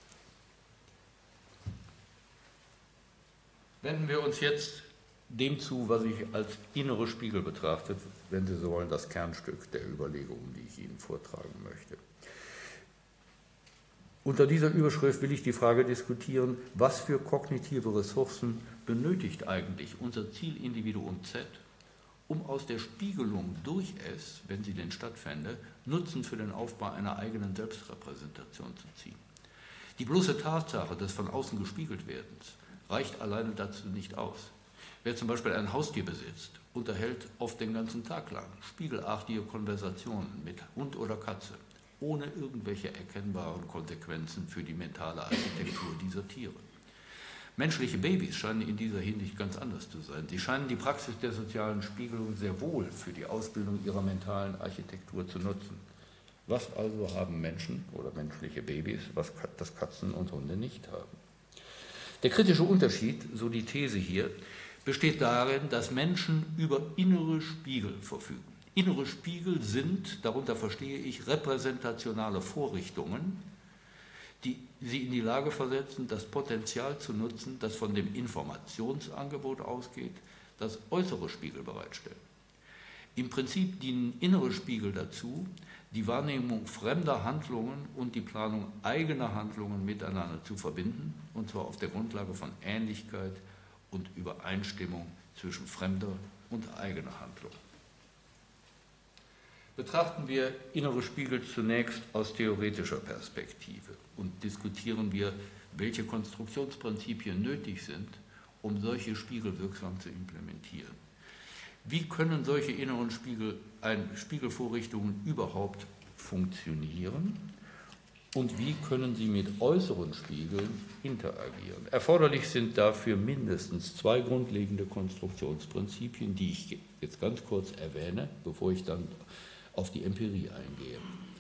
Wenden wir uns jetzt dem zu, was ich als innere Spiegel betrachtet, wenn Sie so wollen, das Kernstück der Überlegungen, die ich Ihnen vortragen möchte. Unter dieser Überschrift will ich die Frage diskutieren, was für kognitive Ressourcen benötigt eigentlich unser Zielindividuum Z, um aus der Spiegelung durch es, wenn sie denn stattfände, Nutzen für den Aufbau einer eigenen Selbstrepräsentation zu ziehen. Die bloße Tatsache des von außen gespiegelt werdens reicht alleine dazu nicht aus. Wer zum Beispiel ein Haustier besitzt, unterhält oft den ganzen Tag lang spiegelartige Konversationen mit Hund oder Katze, ohne irgendwelche erkennbaren Konsequenzen für die mentale Architektur dieser Tiere. Menschliche Babys scheinen in dieser Hinsicht ganz anders zu sein. Sie scheinen die Praxis der sozialen Spiegelung sehr wohl für die Ausbildung ihrer mentalen Architektur zu nutzen. Was also haben Menschen oder menschliche Babys, was das Katzen und Hunde nicht haben? Der kritische Unterschied, so die These hier, besteht darin, dass Menschen über innere Spiegel verfügen. Innere Spiegel sind, darunter verstehe ich, repräsentationale Vorrichtungen, die sie in die Lage versetzen, das Potenzial zu nutzen, das von dem Informationsangebot ausgeht, das äußere Spiegel bereitstellen. Im Prinzip dienen innere Spiegel dazu, die Wahrnehmung fremder Handlungen und die Planung eigener Handlungen miteinander zu verbinden, und zwar auf der Grundlage von Ähnlichkeit und Übereinstimmung zwischen fremder und eigener Handlung. Betrachten wir innere Spiegel zunächst aus theoretischer Perspektive und diskutieren wir, welche Konstruktionsprinzipien nötig sind, um solche Spiegel wirksam zu implementieren. Wie können solche inneren Spiegel, ein, Spiegelvorrichtungen überhaupt funktionieren und wie können sie mit äußeren Spiegeln interagieren? Erforderlich sind dafür mindestens zwei grundlegende Konstruktionsprinzipien, die ich jetzt ganz kurz erwähne, bevor ich dann auf die Empirie eingehe.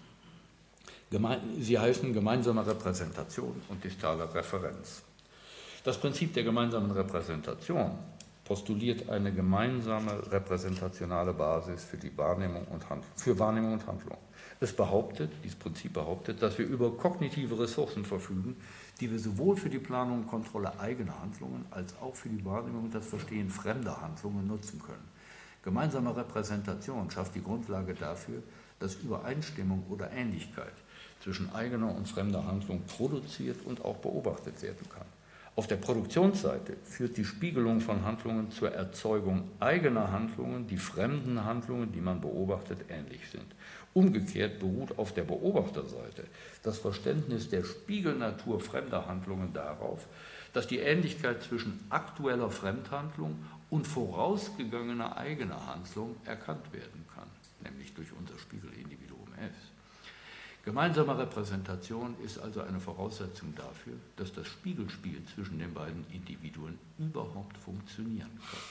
Sie heißen gemeinsame Repräsentation und distale Referenz. Das Prinzip der gemeinsamen Repräsentation postuliert eine gemeinsame repräsentationale Basis für die Wahrnehmung und Handlung, für Wahrnehmung und Handlung. Es behauptet, dieses Prinzip behauptet, dass wir über kognitive Ressourcen verfügen, die wir sowohl für die Planung und Kontrolle eigener Handlungen als auch für die Wahrnehmung und das Verstehen fremder Handlungen nutzen können. Gemeinsame Repräsentation schafft die Grundlage dafür, dass Übereinstimmung oder Ähnlichkeit zwischen eigener und fremder Handlung produziert und auch beobachtet werden kann. Auf der Produktionsseite führt die Spiegelung von Handlungen zur Erzeugung eigener Handlungen, die fremden Handlungen, die man beobachtet, ähnlich sind. Umgekehrt beruht auf der Beobachterseite das Verständnis der Spiegelnatur fremder Handlungen darauf, dass die Ähnlichkeit zwischen aktueller Fremdhandlung und vorausgegangener eigener Handlung erkannt werden kann, nämlich durch unser Spiegelindividuum S. Gemeinsame Repräsentation ist also eine Voraussetzung dafür, dass das Spiegelspiel zwischen den beiden Individuen überhaupt funktionieren kann.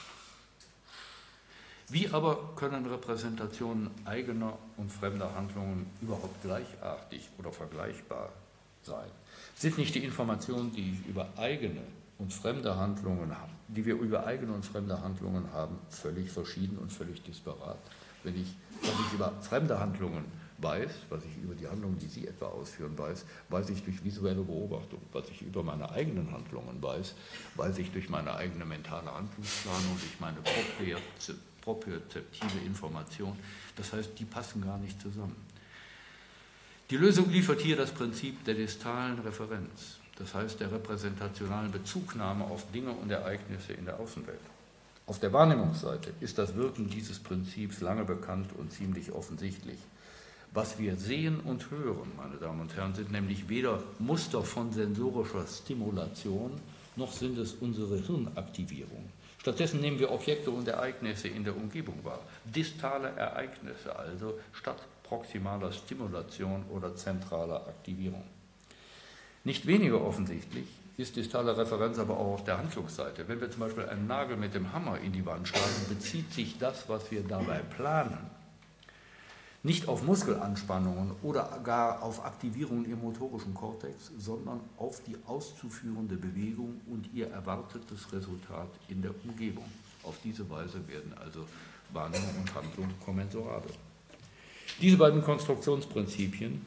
Wie aber können Repräsentationen eigener und fremder Handlungen überhaupt gleichartig oder vergleichbar sein? Sind nicht die Informationen, die ich über eigene und fremde Handlungen haben, die wir über eigene und fremde Handlungen haben, völlig verschieden und völlig disparat? Wenn ich, was ich über fremde Handlungen weiß, was ich über die Handlungen, die Sie etwa ausführen, weiß, weiß ich durch visuelle Beobachtung. Was ich über meine eigenen Handlungen weiß, weiß ich durch meine eigene mentale Handlungsplanung, durch meine propriozeptive Information. Das heißt, die passen gar nicht zusammen. Die Lösung liefert hier das Prinzip der distalen Referenz, das heißt der repräsentationalen Bezugnahme auf Dinge und Ereignisse in der Außenwelt. Auf der Wahrnehmungsseite ist das Wirken dieses Prinzips lange bekannt und ziemlich offensichtlich. Was wir sehen und hören, meine Damen und Herren, sind nämlich weder Muster von sensorischer Stimulation, noch sind es unsere Hirnaktivierungen. Stattdessen nehmen wir Objekte und Ereignisse in der Umgebung wahr. Distale Ereignisse also statt proximaler Stimulation oder zentraler Aktivierung. Nicht weniger offensichtlich ist distale Referenz aber auch auf der Handlungsseite. Wenn wir zum Beispiel einen Nagel mit dem Hammer in die Wand schlagen, bezieht sich das, was wir dabei planen, nicht auf Muskelanspannungen oder gar auf Aktivierungen im motorischen Kortex, sondern auf die auszuführende Bewegung und ihr erwartetes Resultat in der Umgebung. Auf diese Weise werden also Wahrnehmung und Handlung kommensurabel. Diese beiden Konstruktionsprinzipien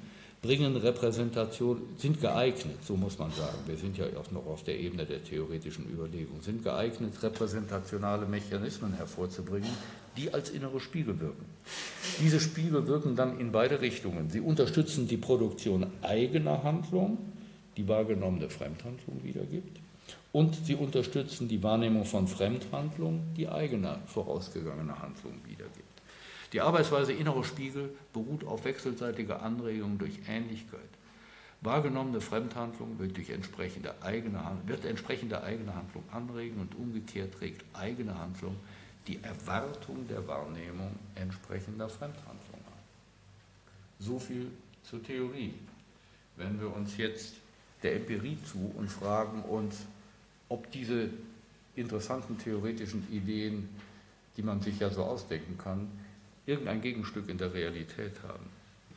bringen Repräsentation, sind geeignet, so muss man sagen, wir sind ja auch noch auf der Ebene der theoretischen Überlegung, sind geeignet, repräsentationale Mechanismen hervorzubringen, die als innere Spiegel wirken. Diese Spiegel wirken dann in beide Richtungen. Sie unterstützen die Produktion eigener Handlung, die wahrgenommene Fremdhandlung wiedergibt, und sie unterstützen die Wahrnehmung von Fremdhandlung, die eigene vorausgegangene Handlung wiedergibt. Die Arbeitsweise innerer Spiegel beruht auf wechselseitiger Anregung durch Ähnlichkeit. Wahrgenommene Fremdhandlung wird durch entsprechende eigene, wird entsprechende eigene Handlung anregen und umgekehrt regt eigene Handlung die Erwartung der Wahrnehmung entsprechender Fremdhandlung an. So viel zur Theorie. Wenn wir uns jetzt der Empirie zu und fragen uns, ob diese interessanten theoretischen Ideen, die man sich ja so ausdenken kann, irgendein Gegenstück in der Realität haben.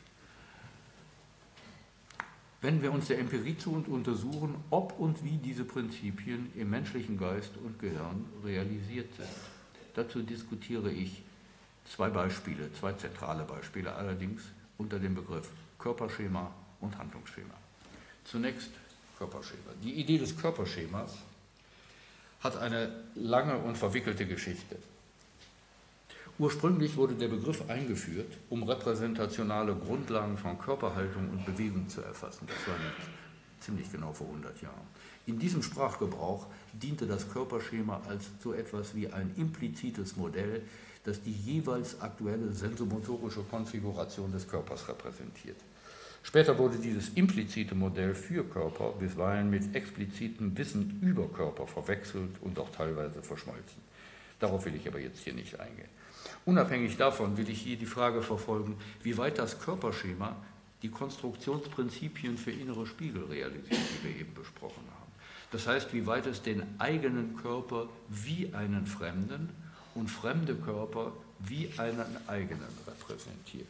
Wenn wir uns der Empirie zu und untersuchen, ob und wie diese Prinzipien im menschlichen Geist und Gehirn realisiert sind. Dazu diskutiere ich zwei Beispiele, zwei zentrale Beispiele, allerdings unter dem Begriff Körperschema und Handlungsschema. Zunächst Körperschema. Die Idee des Körperschemas hat eine lange und verwickelte Geschichte. Ursprünglich wurde der Begriff eingeführt, um repräsentationale Grundlagen von Körperhaltung und Bewegung zu erfassen. Das war ziemlich genau vor hundert Jahren. In diesem Sprachgebrauch diente das Körperschema als so etwas wie ein implizites Modell, das die jeweils aktuelle sensomotorische Konfiguration des Körpers repräsentiert. Später wurde dieses implizite Modell für Körper bisweilen mit explizitem Wissen über Körper verwechselt und auch teilweise verschmolzen. Darauf will ich aber jetzt hier nicht eingehen. Unabhängig davon will ich hier die Frage verfolgen, wie weit das Körperschema die Konstruktionsprinzipien für innere Spiegel realisiert, die wir eben besprochen haben. Das heißt, wie weit es den eigenen Körper wie einen fremden und fremde Körper wie einen eigenen repräsentiert.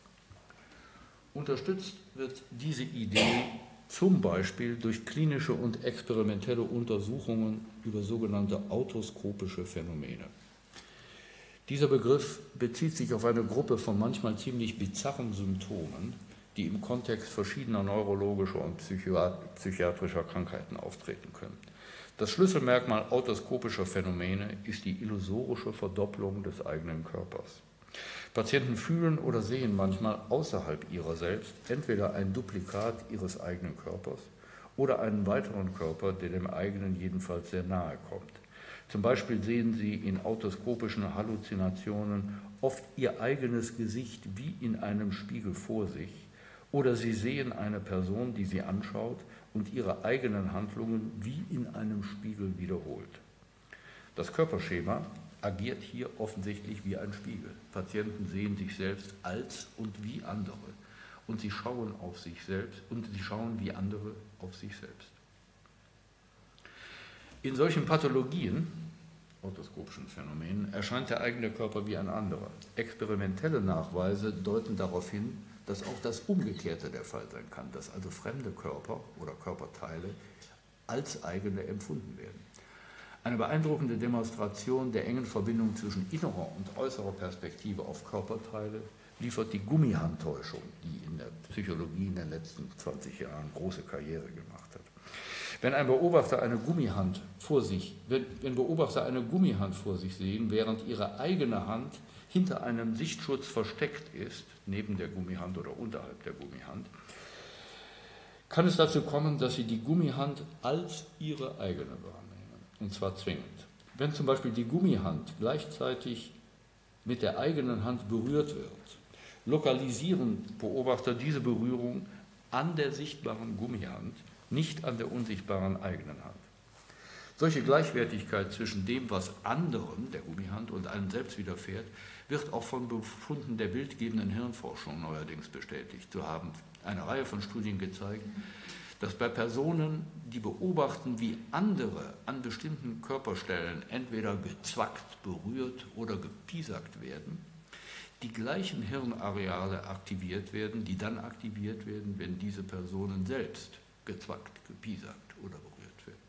Unterstützt wird diese Idee zum Beispiel durch klinische und experimentelle Untersuchungen über sogenannte autoskopische Phänomene. Dieser Begriff bezieht sich auf eine Gruppe von manchmal ziemlich bizarren Symptomen, die im Kontext verschiedener neurologischer und psychiatrischer Krankheiten auftreten können. Das Schlüsselmerkmal autoskopischer Phänomene ist die illusorische Verdopplung des eigenen Körpers. Patienten fühlen oder sehen manchmal außerhalb ihrer selbst entweder ein Duplikat ihres eigenen Körpers oder einen weiteren Körper, der dem eigenen jedenfalls sehr nahe kommt. Zum Beispiel sehen sie in autoskopischen Halluzinationen oft ihr eigenes Gesicht wie in einem Spiegel vor sich, oder sie sehen eine Person, die sie anschaut und ihre eigenen Handlungen wie in einem Spiegel wiederholt. Das Körperschema agiert hier offensichtlich wie ein Spiegel. Patienten sehen sich selbst als und wie andere und sie schauen auf sich selbst und sie schauen wie andere auf sich selbst. In solchen Pathologien, autoskopischen Phänomenen, erscheint der eigene Körper wie ein anderer. Experimentelle Nachweise deuten darauf hin, dass auch das Umgekehrte der Fall sein kann, dass also fremde Körper oder Körperteile als eigene empfunden werden. Eine beeindruckende Demonstration der engen Verbindung zwischen innerer und äußerer Perspektive auf Körperteile liefert die Gummihandtäuschung, die in der Psychologie in den letzten zwanzig Jahren große Karriere gemacht hat. Wenn ein Beobachter eine Gummihand vor sich, wenn, wenn Beobachter eine Gummihand vor sich sehen, während ihre eigene Hand hinter einem Sichtschutz versteckt ist, neben der Gummihand oder unterhalb der Gummihand, kann es dazu kommen, dass sie die Gummihand als ihre eigene wahrnehmen, und zwar zwingend. Wenn zum Beispiel die Gummihand gleichzeitig mit der eigenen Hand berührt wird, lokalisieren Beobachter diese Berührung an der sichtbaren Gummihand, nicht an der unsichtbaren eigenen Hand. Solche Gleichwertigkeit zwischen dem, was anderen, der Gummihand, und einem selbst widerfährt, wird auch von Befunden der bildgebenden Hirnforschung neuerdings bestätigt. So haben eine Reihe von Studien gezeigt, dass bei Personen, die beobachten, wie andere an bestimmten Körperstellen entweder gezwackt, berührt oder gepiesackt werden, die gleichen Hirnareale aktiviert werden, die dann aktiviert werden, wenn diese Personen selbst gezwackt, gepiesackt oder berührt werden.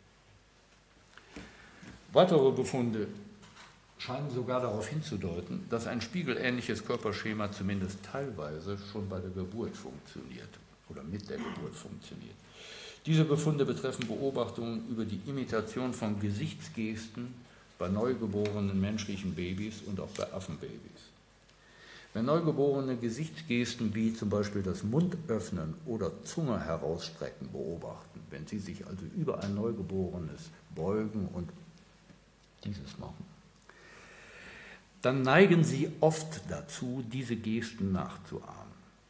Weitere Befunde scheinen sogar darauf hinzudeuten, dass ein spiegelähnliches Körperschema zumindest teilweise schon bei der Geburt funktioniert. oder mit der Geburt funktioniert. Diese Befunde betreffen Beobachtungen über die Imitation von Gesichtsgesten bei neugeborenen menschlichen Babys und auch bei Affenbabys. Wenn Neugeborene Gesichtsgesten wie zum Beispiel das Mundöffnen oder Zunge herausstrecken beobachten, wenn sie sich also über ein Neugeborenes beugen und dieses machen, dann neigen sie oft dazu, diese Gesten nachzuahmen.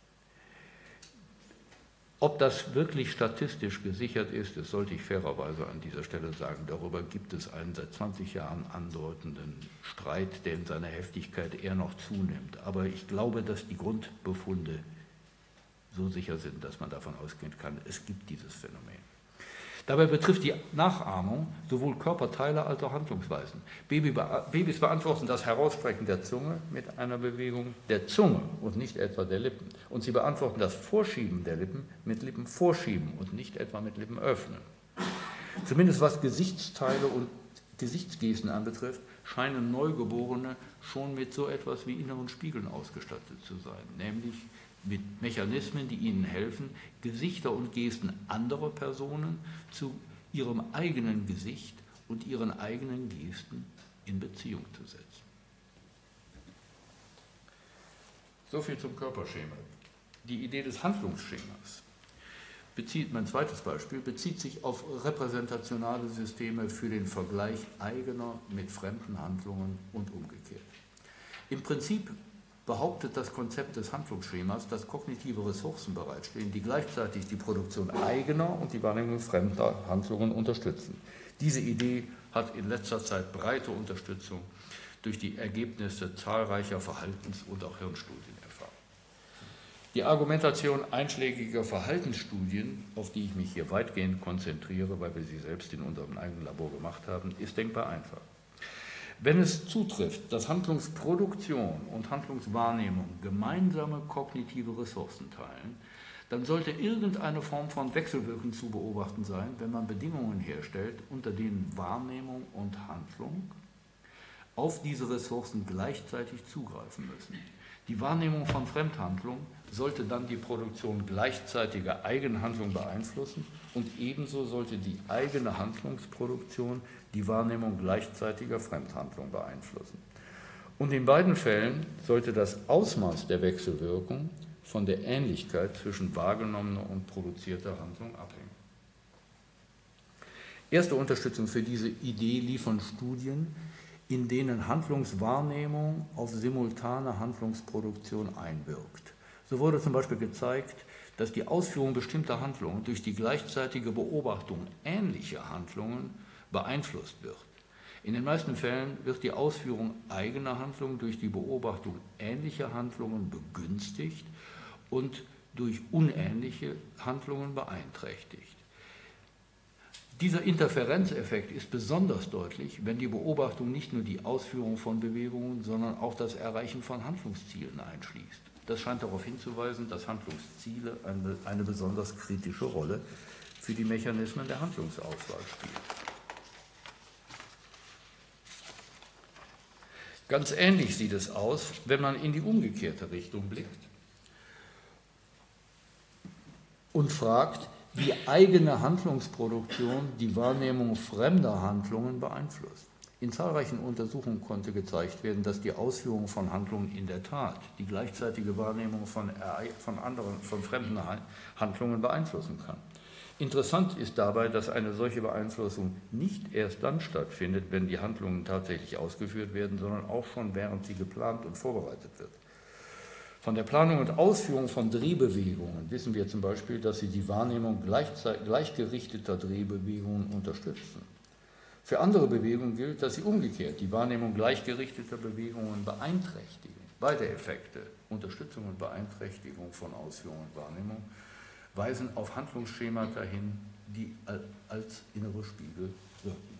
Ob das wirklich statistisch gesichert ist, das sollte ich fairerweise an dieser Stelle sagen. Darüber gibt es einen seit zwanzig Jahren andeutenden Streit, der in seiner Heftigkeit eher noch zunimmt. Aber ich glaube, dass die Grundbefunde so sicher sind, dass man davon ausgehen kann, es gibt dieses Phänomen. Dabei betrifft die Nachahmung sowohl Körperteile als auch Handlungsweisen. Babys beantworten das Herausstrecken der Zunge mit einer Bewegung der Zunge und nicht etwa der Lippen. Und sie beantworten das Vorschieben der Lippen mit Lippenvorschieben und nicht etwa mit Lippenöffnen. Zumindest was Gesichtsteile und Gesichtsgesten anbetrifft, scheinen Neugeborene schon mit so etwas wie inneren Spiegeln ausgestattet zu sein, nämlich mit Mechanismen, die ihnen helfen, Gesichter und Gesten anderer Personen zu ihrem eigenen Gesicht und ihren eigenen Gesten in Beziehung zu setzen. Soviel zum Körperschema. Die Idee des Handlungsschemas, bezieht, mein zweites Beispiel, bezieht sich auf repräsentationale Systeme für den Vergleich eigener mit fremden Handlungen und umgekehrt. Im Prinzip behauptet das Konzept des Handlungsschemas, dass kognitive Ressourcen bereitstehen, die gleichzeitig die Produktion eigener und die Wahrnehmung fremder Handlungen unterstützen. Diese Idee hat in letzter Zeit breite Unterstützung durch die Ergebnisse zahlreicher Verhaltens- und auch Hirnstudien erfahren. Die Argumentation einschlägiger Verhaltensstudien, auf die ich mich hier weitgehend konzentriere, weil wir sie selbst in unserem eigenen Labor gemacht haben, ist denkbar einfach. Wenn es zutrifft, dass Handlungsproduktion und Handlungswahrnehmung gemeinsame kognitive Ressourcen teilen, dann sollte irgendeine Form von Wechselwirkung zu beobachten sein, wenn man Bedingungen herstellt, unter denen Wahrnehmung und Handlung auf diese Ressourcen gleichzeitig zugreifen müssen. Die Wahrnehmung von Fremdhandlung sollte dann die Produktion gleichzeitiger Eigenhandlung beeinflussen und ebenso sollte die eigene Handlungsproduktion die Wahrnehmung gleichzeitiger Fremdhandlung beeinflussen. Und in beiden Fällen sollte das Ausmaß der Wechselwirkung von der Ähnlichkeit zwischen wahrgenommener und produzierter Handlung abhängen. Erste Unterstützung für diese Idee liefern Studien, in denen Handlungswahrnehmung auf simultane Handlungsproduktion einwirkt. So wurde zum Beispiel gezeigt, dass die Ausführung bestimmter Handlungen durch die gleichzeitige Beobachtung ähnlicher Handlungen beeinflusst wird. In den meisten Fällen wird die Ausführung eigener Handlungen durch die Beobachtung ähnlicher Handlungen begünstigt und durch unähnliche Handlungen beeinträchtigt. Dieser Interferenzeffekt ist besonders deutlich, wenn die Beobachtung nicht nur die Ausführung von Bewegungen, sondern auch das Erreichen von Handlungszielen einschließt. Das scheint darauf hinzuweisen, dass Handlungsziele eine, eine besonders kritische Rolle für die Mechanismen der Handlungsauswahl spielen. Ganz ähnlich sieht es aus, wenn man in die umgekehrte Richtung blickt und fragt, wie eigene Handlungsproduktion die Wahrnehmung fremder Handlungen beeinflusst. In zahlreichen Untersuchungen konnte gezeigt werden, dass die Ausführung von Handlungen in der Tat die gleichzeitige Wahrnehmung von, von anderen, von fremden Handlungen beeinflussen kann. Interessant ist dabei, dass eine solche Beeinflussung nicht erst dann stattfindet, wenn die Handlungen tatsächlich ausgeführt werden, sondern auch schon während sie geplant und vorbereitet wird. Von der Planung und Ausführung von Drehbewegungen wissen wir zum Beispiel, dass sie die Wahrnehmung gleichgerichteter Drehbewegungen unterstützen. Für andere Bewegungen gilt, dass sie umgekehrt die Wahrnehmung gleichgerichteter Bewegungen beeinträchtigen. Beide Effekte, Unterstützung und Beeinträchtigung von Ausführung und Wahrnehmung, weisen auf Handlungsschemata hin, die als innere Spiegel wirken.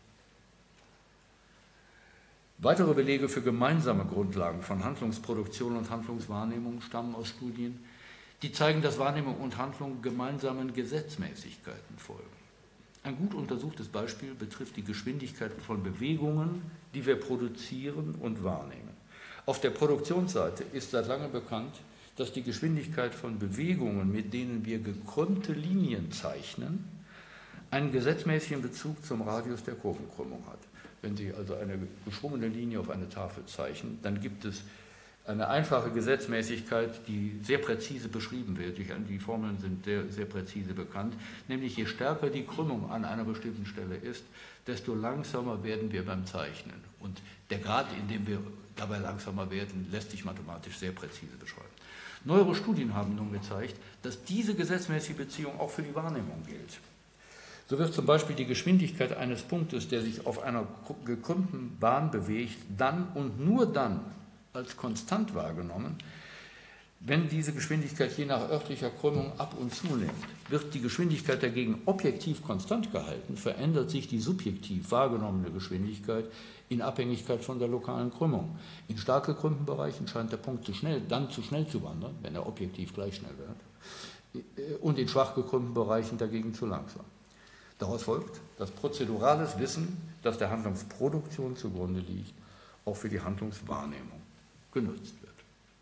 Weitere Belege für gemeinsame Grundlagen von Handlungsproduktion und Handlungswahrnehmung stammen aus Studien, die zeigen, dass Wahrnehmung und Handlung gemeinsamen Gesetzmäßigkeiten folgen. Ein gut untersuchtes Beispiel betrifft die Geschwindigkeit von Bewegungen, die wir produzieren und wahrnehmen. Auf der Produktionsseite ist seit langem bekannt, dass die Geschwindigkeit von Bewegungen, mit denen wir gekrümmte Linien zeichnen, einen gesetzmäßigen Bezug zum Radius der Kurvenkrümmung hat. Wenn Sie also eine geschwungene Linie auf eine Tafel zeichnen, dann gibt es eine einfache Gesetzmäßigkeit, die sehr präzise beschrieben wird. Die Formeln sind sehr, sehr präzise bekannt, nämlich je stärker die Krümmung an einer bestimmten Stelle ist, desto langsamer werden wir beim Zeichnen. Und der Grad, in dem wir dabei langsamer werden, lässt sich mathematisch sehr präzise beschreiben. Neuere Studien haben nun gezeigt, dass diese gesetzmäßige Beziehung auch für die Wahrnehmung gilt. So wird zum Beispiel die Geschwindigkeit eines Punktes, der sich auf einer gekrümmten Bahn bewegt, dann und nur dann als konstant wahrgenommen, wenn diese Geschwindigkeit je nach örtlicher Krümmung ab- und zunimmt. Wird die Geschwindigkeit dagegen objektiv konstant gehalten, verändert sich die subjektiv wahrgenommene Geschwindigkeit in Abhängigkeit von der lokalen Krümmung. In stark gekrümmten Bereichen scheint der Punkt zu schnell, dann zu schnell zu wandern, wenn er objektiv gleich schnell wird, und in schwach gekrümmten Bereichen dagegen zu langsam. Daraus folgt, dass prozedurales Wissen, das der Handlungsproduktion zugrunde liegt, auch für die Handlungswahrnehmung genutzt wird.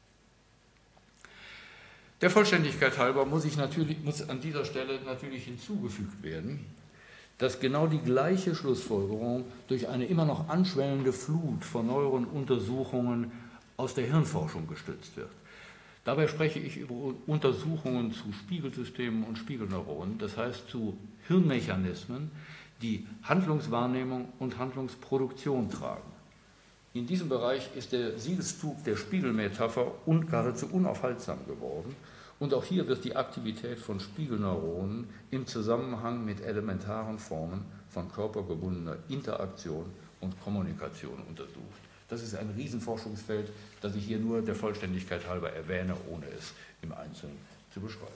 Der Vollständigkeit halber muss, ich natürlich, muss an dieser Stelle natürlich hinzugefügt werden, dass genau die gleiche Schlussfolgerung durch eine immer noch anschwellende Flut von neueren Untersuchungen aus der Hirnforschung gestützt wird. Dabei spreche ich über Untersuchungen zu Spiegelsystemen und Spiegelneuronen, das heißt zu Hirnmechanismen, die Handlungswahrnehmung und Handlungsproduktion tragen. In diesem Bereich ist der Siegeszug der Spiegelmetapher geradezu unaufhaltsam geworden und auch hier wird die Aktivität von Spiegelneuronen im Zusammenhang mit elementaren Formen von körpergebundener Interaktion und Kommunikation untersucht. Das ist ein Riesenforschungsfeld, das ich hier nur der Vollständigkeit halber erwähne, ohne es im Einzelnen zu beschreiben.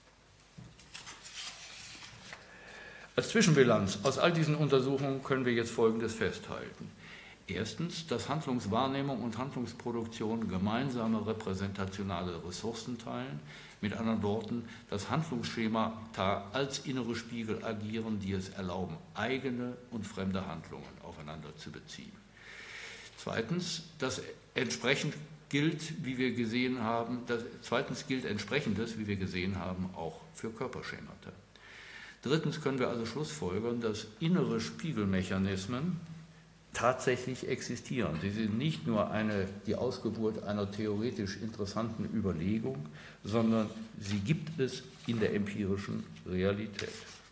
Als Zwischenbilanz aus all diesen Untersuchungen können wir jetzt Folgendes festhalten. Erstens, dass Handlungswahrnehmung und Handlungsproduktion gemeinsame repräsentationale Ressourcen teilen. Mit anderen Worten, dass Handlungsschemata als innere Spiegel agieren, die es erlauben, eigene und fremde Handlungen aufeinander zu beziehen. Zweitens, dass entsprechend gilt, wie wir gesehen haben, dass, zweitens gilt Entsprechendes, wie wir gesehen haben, auch für Körperschemata. Drittens können wir also schlussfolgern, dass innere Spiegelmechanismen tatsächlich existieren. Sie sind nicht nur eine, die Ausgeburt einer theoretisch interessanten Überlegung, sondern sie gibt es in der empirischen Realität.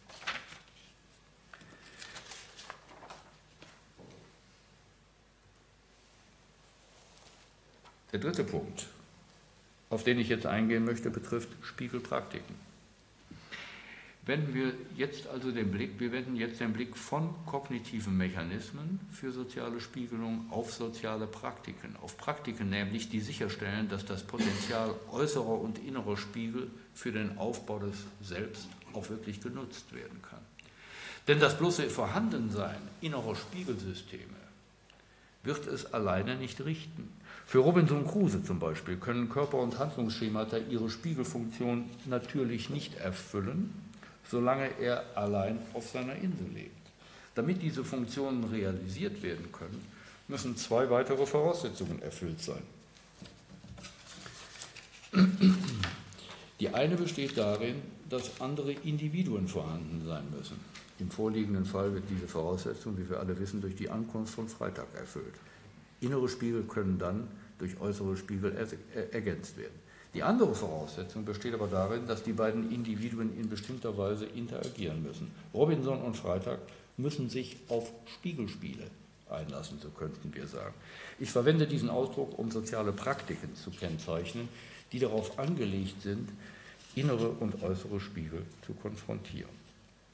Der dritte Punkt, auf den ich jetzt eingehen möchte, betrifft Spiegelpraktiken. Wenden wir jetzt also den Blick, wir wenden jetzt den Blick von kognitiven Mechanismen für soziale Spiegelung auf soziale Praktiken, auf Praktiken nämlich, die sicherstellen, dass das Potenzial äußerer und innerer Spiegel für den Aufbau des Selbst auch wirklich genutzt werden kann. Denn das bloße Vorhandensein innerer Spiegelsysteme wird es alleine nicht richten. Für Robinson Crusoe zum Beispiel können Körper- und Handlungsschemata ihre Spiegelfunktion natürlich nicht erfüllen, solange er allein auf seiner Insel lebt. Damit diese Funktionen realisiert werden können, müssen zwei weitere Voraussetzungen erfüllt sein. Die eine besteht darin, dass andere Individuen vorhanden sein müssen. Im vorliegenden Fall wird diese Voraussetzung, wie wir alle wissen, durch die Ankunft von Freitag erfüllt. Innere Spiegel können dann durch äußere Spiegel ergänzt werden. Die andere Voraussetzung besteht aber darin, dass die beiden Individuen in bestimmter Weise interagieren müssen. Robinson und Freitag müssen sich auf Spiegelspiele einlassen, so könnten wir sagen. Ich verwende diesen Ausdruck, um soziale Praktiken zu kennzeichnen, die darauf angelegt sind, innere und äußere Spiegel zu konfrontieren.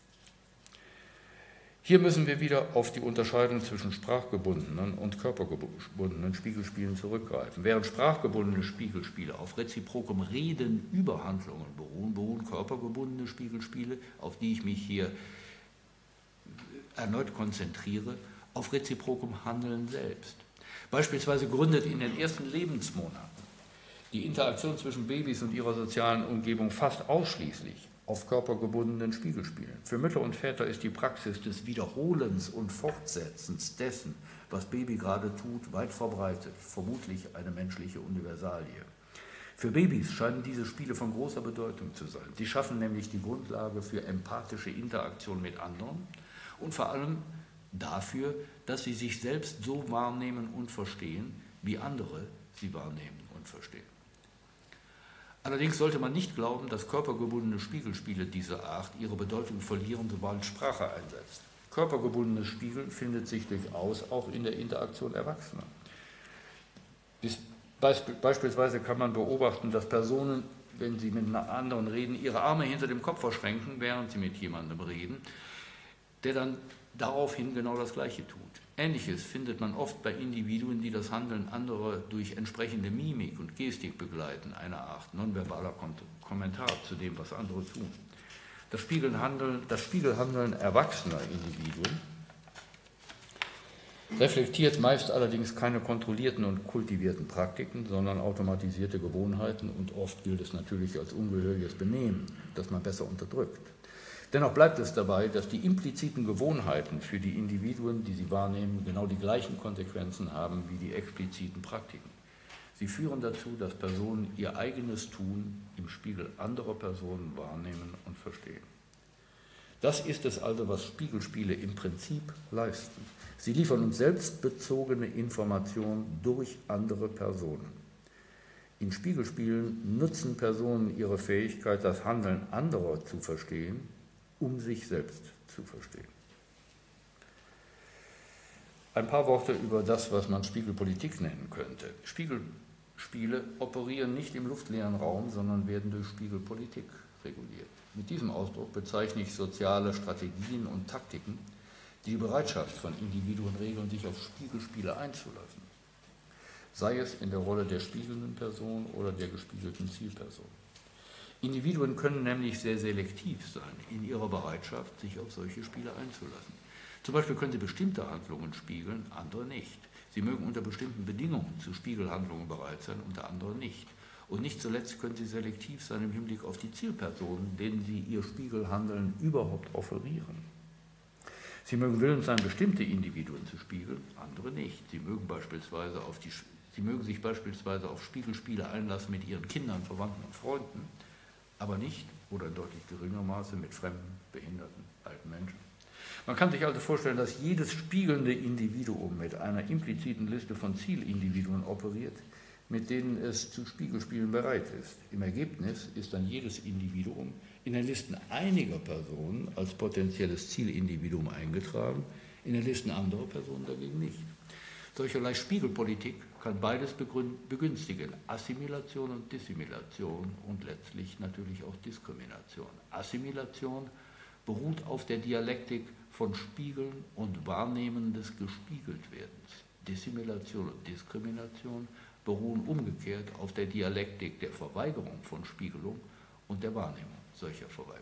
Hier müssen wir wieder auf die Unterscheidung zwischen sprachgebundenen und körpergebundenen Spiegelspielen zurückgreifen. Während sprachgebundene Spiegelspiele auf reziprokem Reden über Handlungen beruhen, beruhen körpergebundene Spiegelspiele, auf die ich mich hier erneut konzentriere, auf reziprokem Handeln selbst. Beispielsweise gründet in den ersten Lebensmonaten die Interaktion zwischen Babys und ihrer sozialen Umgebung fast ausschließlich auf körpergebundenen Spiegelspielen. Für Mütter und Väter ist die Praxis des Wiederholens und Fortsetzens dessen, was Baby gerade tut, weit verbreitet, vermutlich eine menschliche Universalie. Für Babys scheinen diese Spiele von großer Bedeutung zu sein. Sie schaffen nämlich die Grundlage für empathische Interaktion mit anderen und vor allem dafür, dass sie sich selbst so wahrnehmen und verstehen, wie andere sie wahrnehmen und verstehen. Allerdings sollte man nicht glauben, dass körpergebundene Spiegelspiele dieser Art ihre Bedeutung verlieren, sobald Sprache einsetzt. Körpergebundenes Spiegeln findet sich durchaus auch in der Interaktion Erwachsener. Beispielsweise kann man beobachten, dass Personen, wenn sie mit einer anderen reden, ihre Arme hinter dem Kopf verschränken, während sie mit jemandem reden, der dann daraufhin genau das Gleiche tut. Ähnliches findet man oft bei Individuen, die das Handeln anderer durch entsprechende Mimik und Gestik begleiten, eine Art nonverbaler Kommentar zu dem, was andere tun. Das Spiegelhandeln, das Spiegelhandeln erwachsener Individuen reflektiert meist allerdings keine kontrollierten und kultivierten Praktiken, sondern automatisierte Gewohnheiten, und oft gilt es natürlich als ungehöriges Benehmen, das man besser unterdrückt. Dennoch bleibt es dabei, dass die impliziten Gewohnheiten für die Individuen, die sie wahrnehmen, genau die gleichen Konsequenzen haben wie die expliziten Praktiken. Sie führen dazu, dass Personen ihr eigenes Tun im Spiegel anderer Personen wahrnehmen und verstehen. Das ist es also, was Spiegelspiele im Prinzip leisten. Sie liefern uns selbstbezogene Informationen durch andere Personen. In Spiegelspielen nutzen Personen ihre Fähigkeit, das Handeln anderer zu verstehen, um sich selbst zu verstehen. Ein paar Worte über das, was man Spiegelpolitik nennen könnte. Spiegelspiele operieren nicht im luftleeren Raum, sondern werden durch Spiegelpolitik reguliert. Mit diesem Ausdruck bezeichne ich soziale Strategien und Taktiken, die die Bereitschaft von Individuen regeln, sich auf Spiegelspiele einzulassen. Sei es in der Rolle der spiegelnden Person oder der gespiegelten Zielperson. Individuen können nämlich sehr selektiv sein in ihrer Bereitschaft, sich auf solche Spiele einzulassen. Zum Beispiel können sie bestimmte Handlungen spiegeln, andere nicht. Sie mögen unter bestimmten Bedingungen zu Spiegelhandlungen bereit sein, unter anderen nicht. Und nicht zuletzt können sie selektiv sein im Hinblick auf die Zielpersonen, denen sie ihr Spiegelhandeln überhaupt offerieren. Sie mögen willens sein, bestimmte Individuen zu spiegeln, andere nicht. Sie mögen, beispielsweise auf die, sie mögen sich beispielsweise auf Spiegelspiele einlassen mit ihren Kindern, Verwandten und Freunden, aber nicht oder in deutlich geringer Maße mit fremden, behinderten, alten Menschen. Man kann sich also vorstellen, dass jedes spiegelnde Individuum mit einer impliziten Liste von Zielindividuen operiert, mit denen es zu Spiegelspielen bereit ist. Im Ergebnis ist dann jedes Individuum in den Listen einiger Personen als potenzielles Zielindividuum eingetragen, in den Listen anderer Personen dagegen nicht. Solcherlei Spiegelpolitik kann beides begünstigen, Assimilation und Dissimilation und letztlich natürlich auch Diskrimination. Assimilation beruht auf der Dialektik von Spiegeln und Wahrnehmen des Gespiegeltwerdens. Dissimilation und Diskrimination beruhen umgekehrt auf der Dialektik der Verweigerung von Spiegelung und der Wahrnehmung solcher Verweigerung.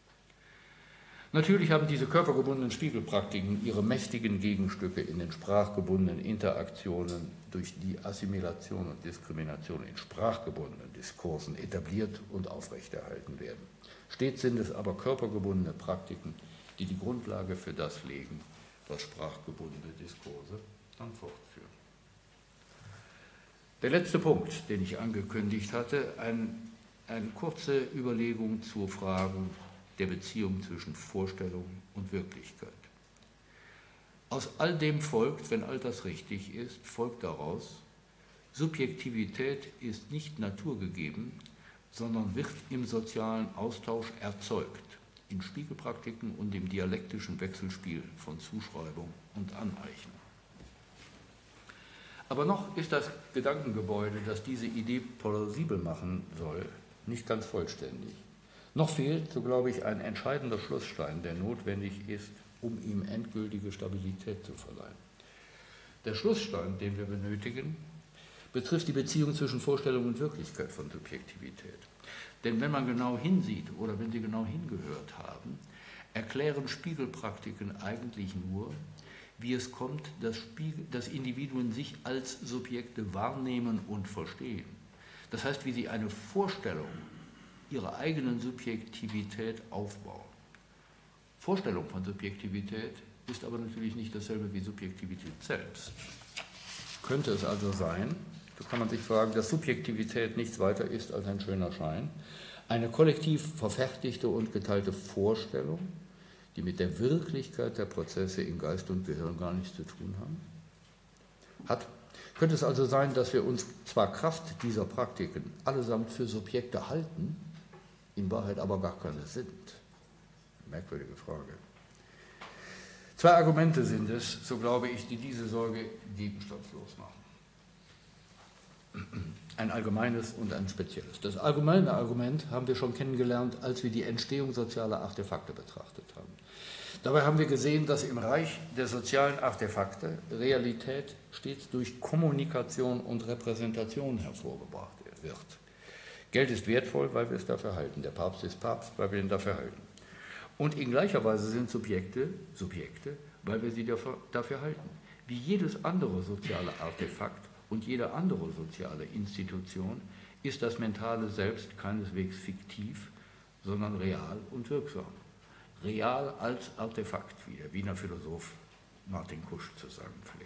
Natürlich haben diese körpergebundenen Spiegelpraktiken ihre mächtigen Gegenstücke in den sprachgebundenen Interaktionen, durch die Assimilation und Diskrimination in sprachgebundenen Diskursen etabliert und aufrechterhalten werden. Stets sind es aber körpergebundene Praktiken, die die Grundlage für das legen, was sprachgebundene Diskurse dann fortführen. Der letzte Punkt, den ich angekündigt hatte, ein, eine kurze Überlegung zur Frage der Beziehung zwischen Vorstellung und Wirklichkeit. Aus all dem folgt, wenn all das richtig ist, folgt daraus, Subjektivität ist nicht naturgegeben, sondern wird im sozialen Austausch erzeugt, in Spiegelpraktiken und im dialektischen Wechselspiel von Zuschreibung und Aneignung. Aber noch ist das Gedankengebäude, das diese Idee plausibel machen soll, nicht ganz vollständig. Noch fehlt, so glaube ich, ein entscheidender Schlussstein, der notwendig ist, um ihm endgültige Stabilität zu verleihen. Der Schlussstein, den wir benötigen, betrifft die Beziehung zwischen Vorstellung und Wirklichkeit von Subjektivität. Denn wenn man genau hinsieht oder wenn Sie genau hingehört haben, erklären Spiegelpraktiken eigentlich nur, wie es kommt, dass, Spiegel, dass Individuen sich als Subjekte wahrnehmen und verstehen. Das heißt, wie sie eine Vorstellung ihrer eigenen Subjektivität aufbauen. Vorstellung von Subjektivität ist aber natürlich nicht dasselbe wie Subjektivität selbst. Könnte es also sein, so kann man sich fragen, dass Subjektivität nichts weiter ist als ein schöner Schein, eine kollektiv verfertigte und geteilte Vorstellung, die mit der Wirklichkeit der Prozesse in Geist und Gehirn gar nichts zu tun haben, hat. Könnte es also sein, dass wir uns zwar Kraft dieser Praktiken allesamt für Subjekte halten, in Wahrheit aber gar keine sind? Merkwürdige Frage. Zwei Argumente sind es, so glaube ich, die diese Sorge gegenstandslos machen. Ein allgemeines und ein spezielles. Das allgemeine Argument haben wir schon kennengelernt, als wir die Entstehung sozialer Artefakte betrachtet haben. Dabei haben wir gesehen, dass im Reich der sozialen Artefakte Realität stets durch Kommunikation und Repräsentation hervorgebracht wird. Geld ist wertvoll, weil wir es dafür halten. Der Papst ist Papst, weil wir ihn dafür halten. Und in gleicher Weise sind Subjekte Subjekte, weil wir sie dafür, dafür halten. Wie jedes andere soziale Artefakt und jede andere soziale Institution ist das mentale Selbst keineswegs fiktiv, sondern real und wirksam. Real als Artefakt, wie der Wiener Philosoph Martin Kusch zu sagen pflegt.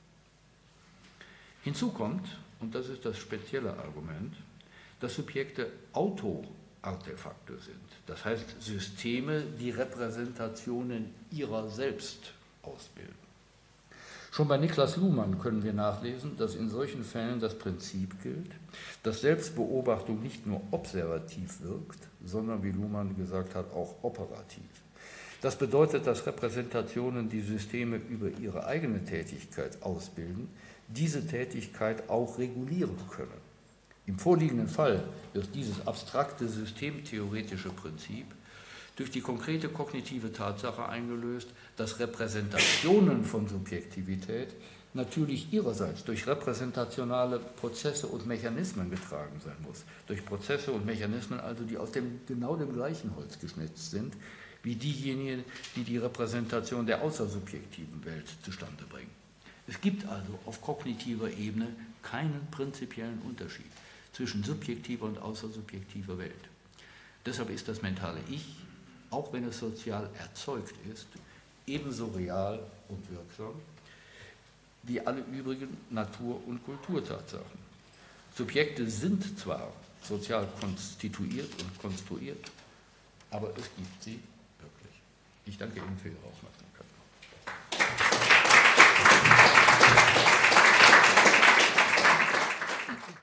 Hinzu kommt, und das ist das spezielle Argument, dass Subjekte Auto-Artefakte sind, das heißt Systeme, die Repräsentationen ihrer selbst ausbilden. Schon bei Niklas Luhmann können wir nachlesen, dass in solchen Fällen das Prinzip gilt, dass Selbstbeobachtung nicht nur observativ wirkt, sondern, wie Luhmann gesagt hat, auch operativ. Das bedeutet, dass Repräsentationen, die Systeme über ihre eigene Tätigkeit ausbilden, diese Tätigkeit auch regulieren können. Im vorliegenden Fall wird dieses abstrakte systemtheoretische Prinzip durch die konkrete kognitive Tatsache eingelöst, dass Repräsentationen von Subjektivität natürlich ihrerseits durch repräsentationale Prozesse und Mechanismen getragen sein muss. Durch Prozesse und Mechanismen also, die aus dem, genau dem gleichen Holz geschnitzt sind, wie diejenigen, die die Repräsentation der außersubjektiven Welt zustande bringen. Es gibt also auf kognitiver Ebene keinen prinzipiellen Unterschied zwischen subjektiver und außersubjektiver Welt. Deshalb ist das mentale Ich, auch wenn es sozial erzeugt ist, ebenso real und wirksam wie alle übrigen Natur- und Kulturtatsachen. Subjekte sind zwar sozial konstituiert und konstruiert, aber es gibt sie wirklich. Ich danke Ihnen für Ihre Aufmerksamkeit.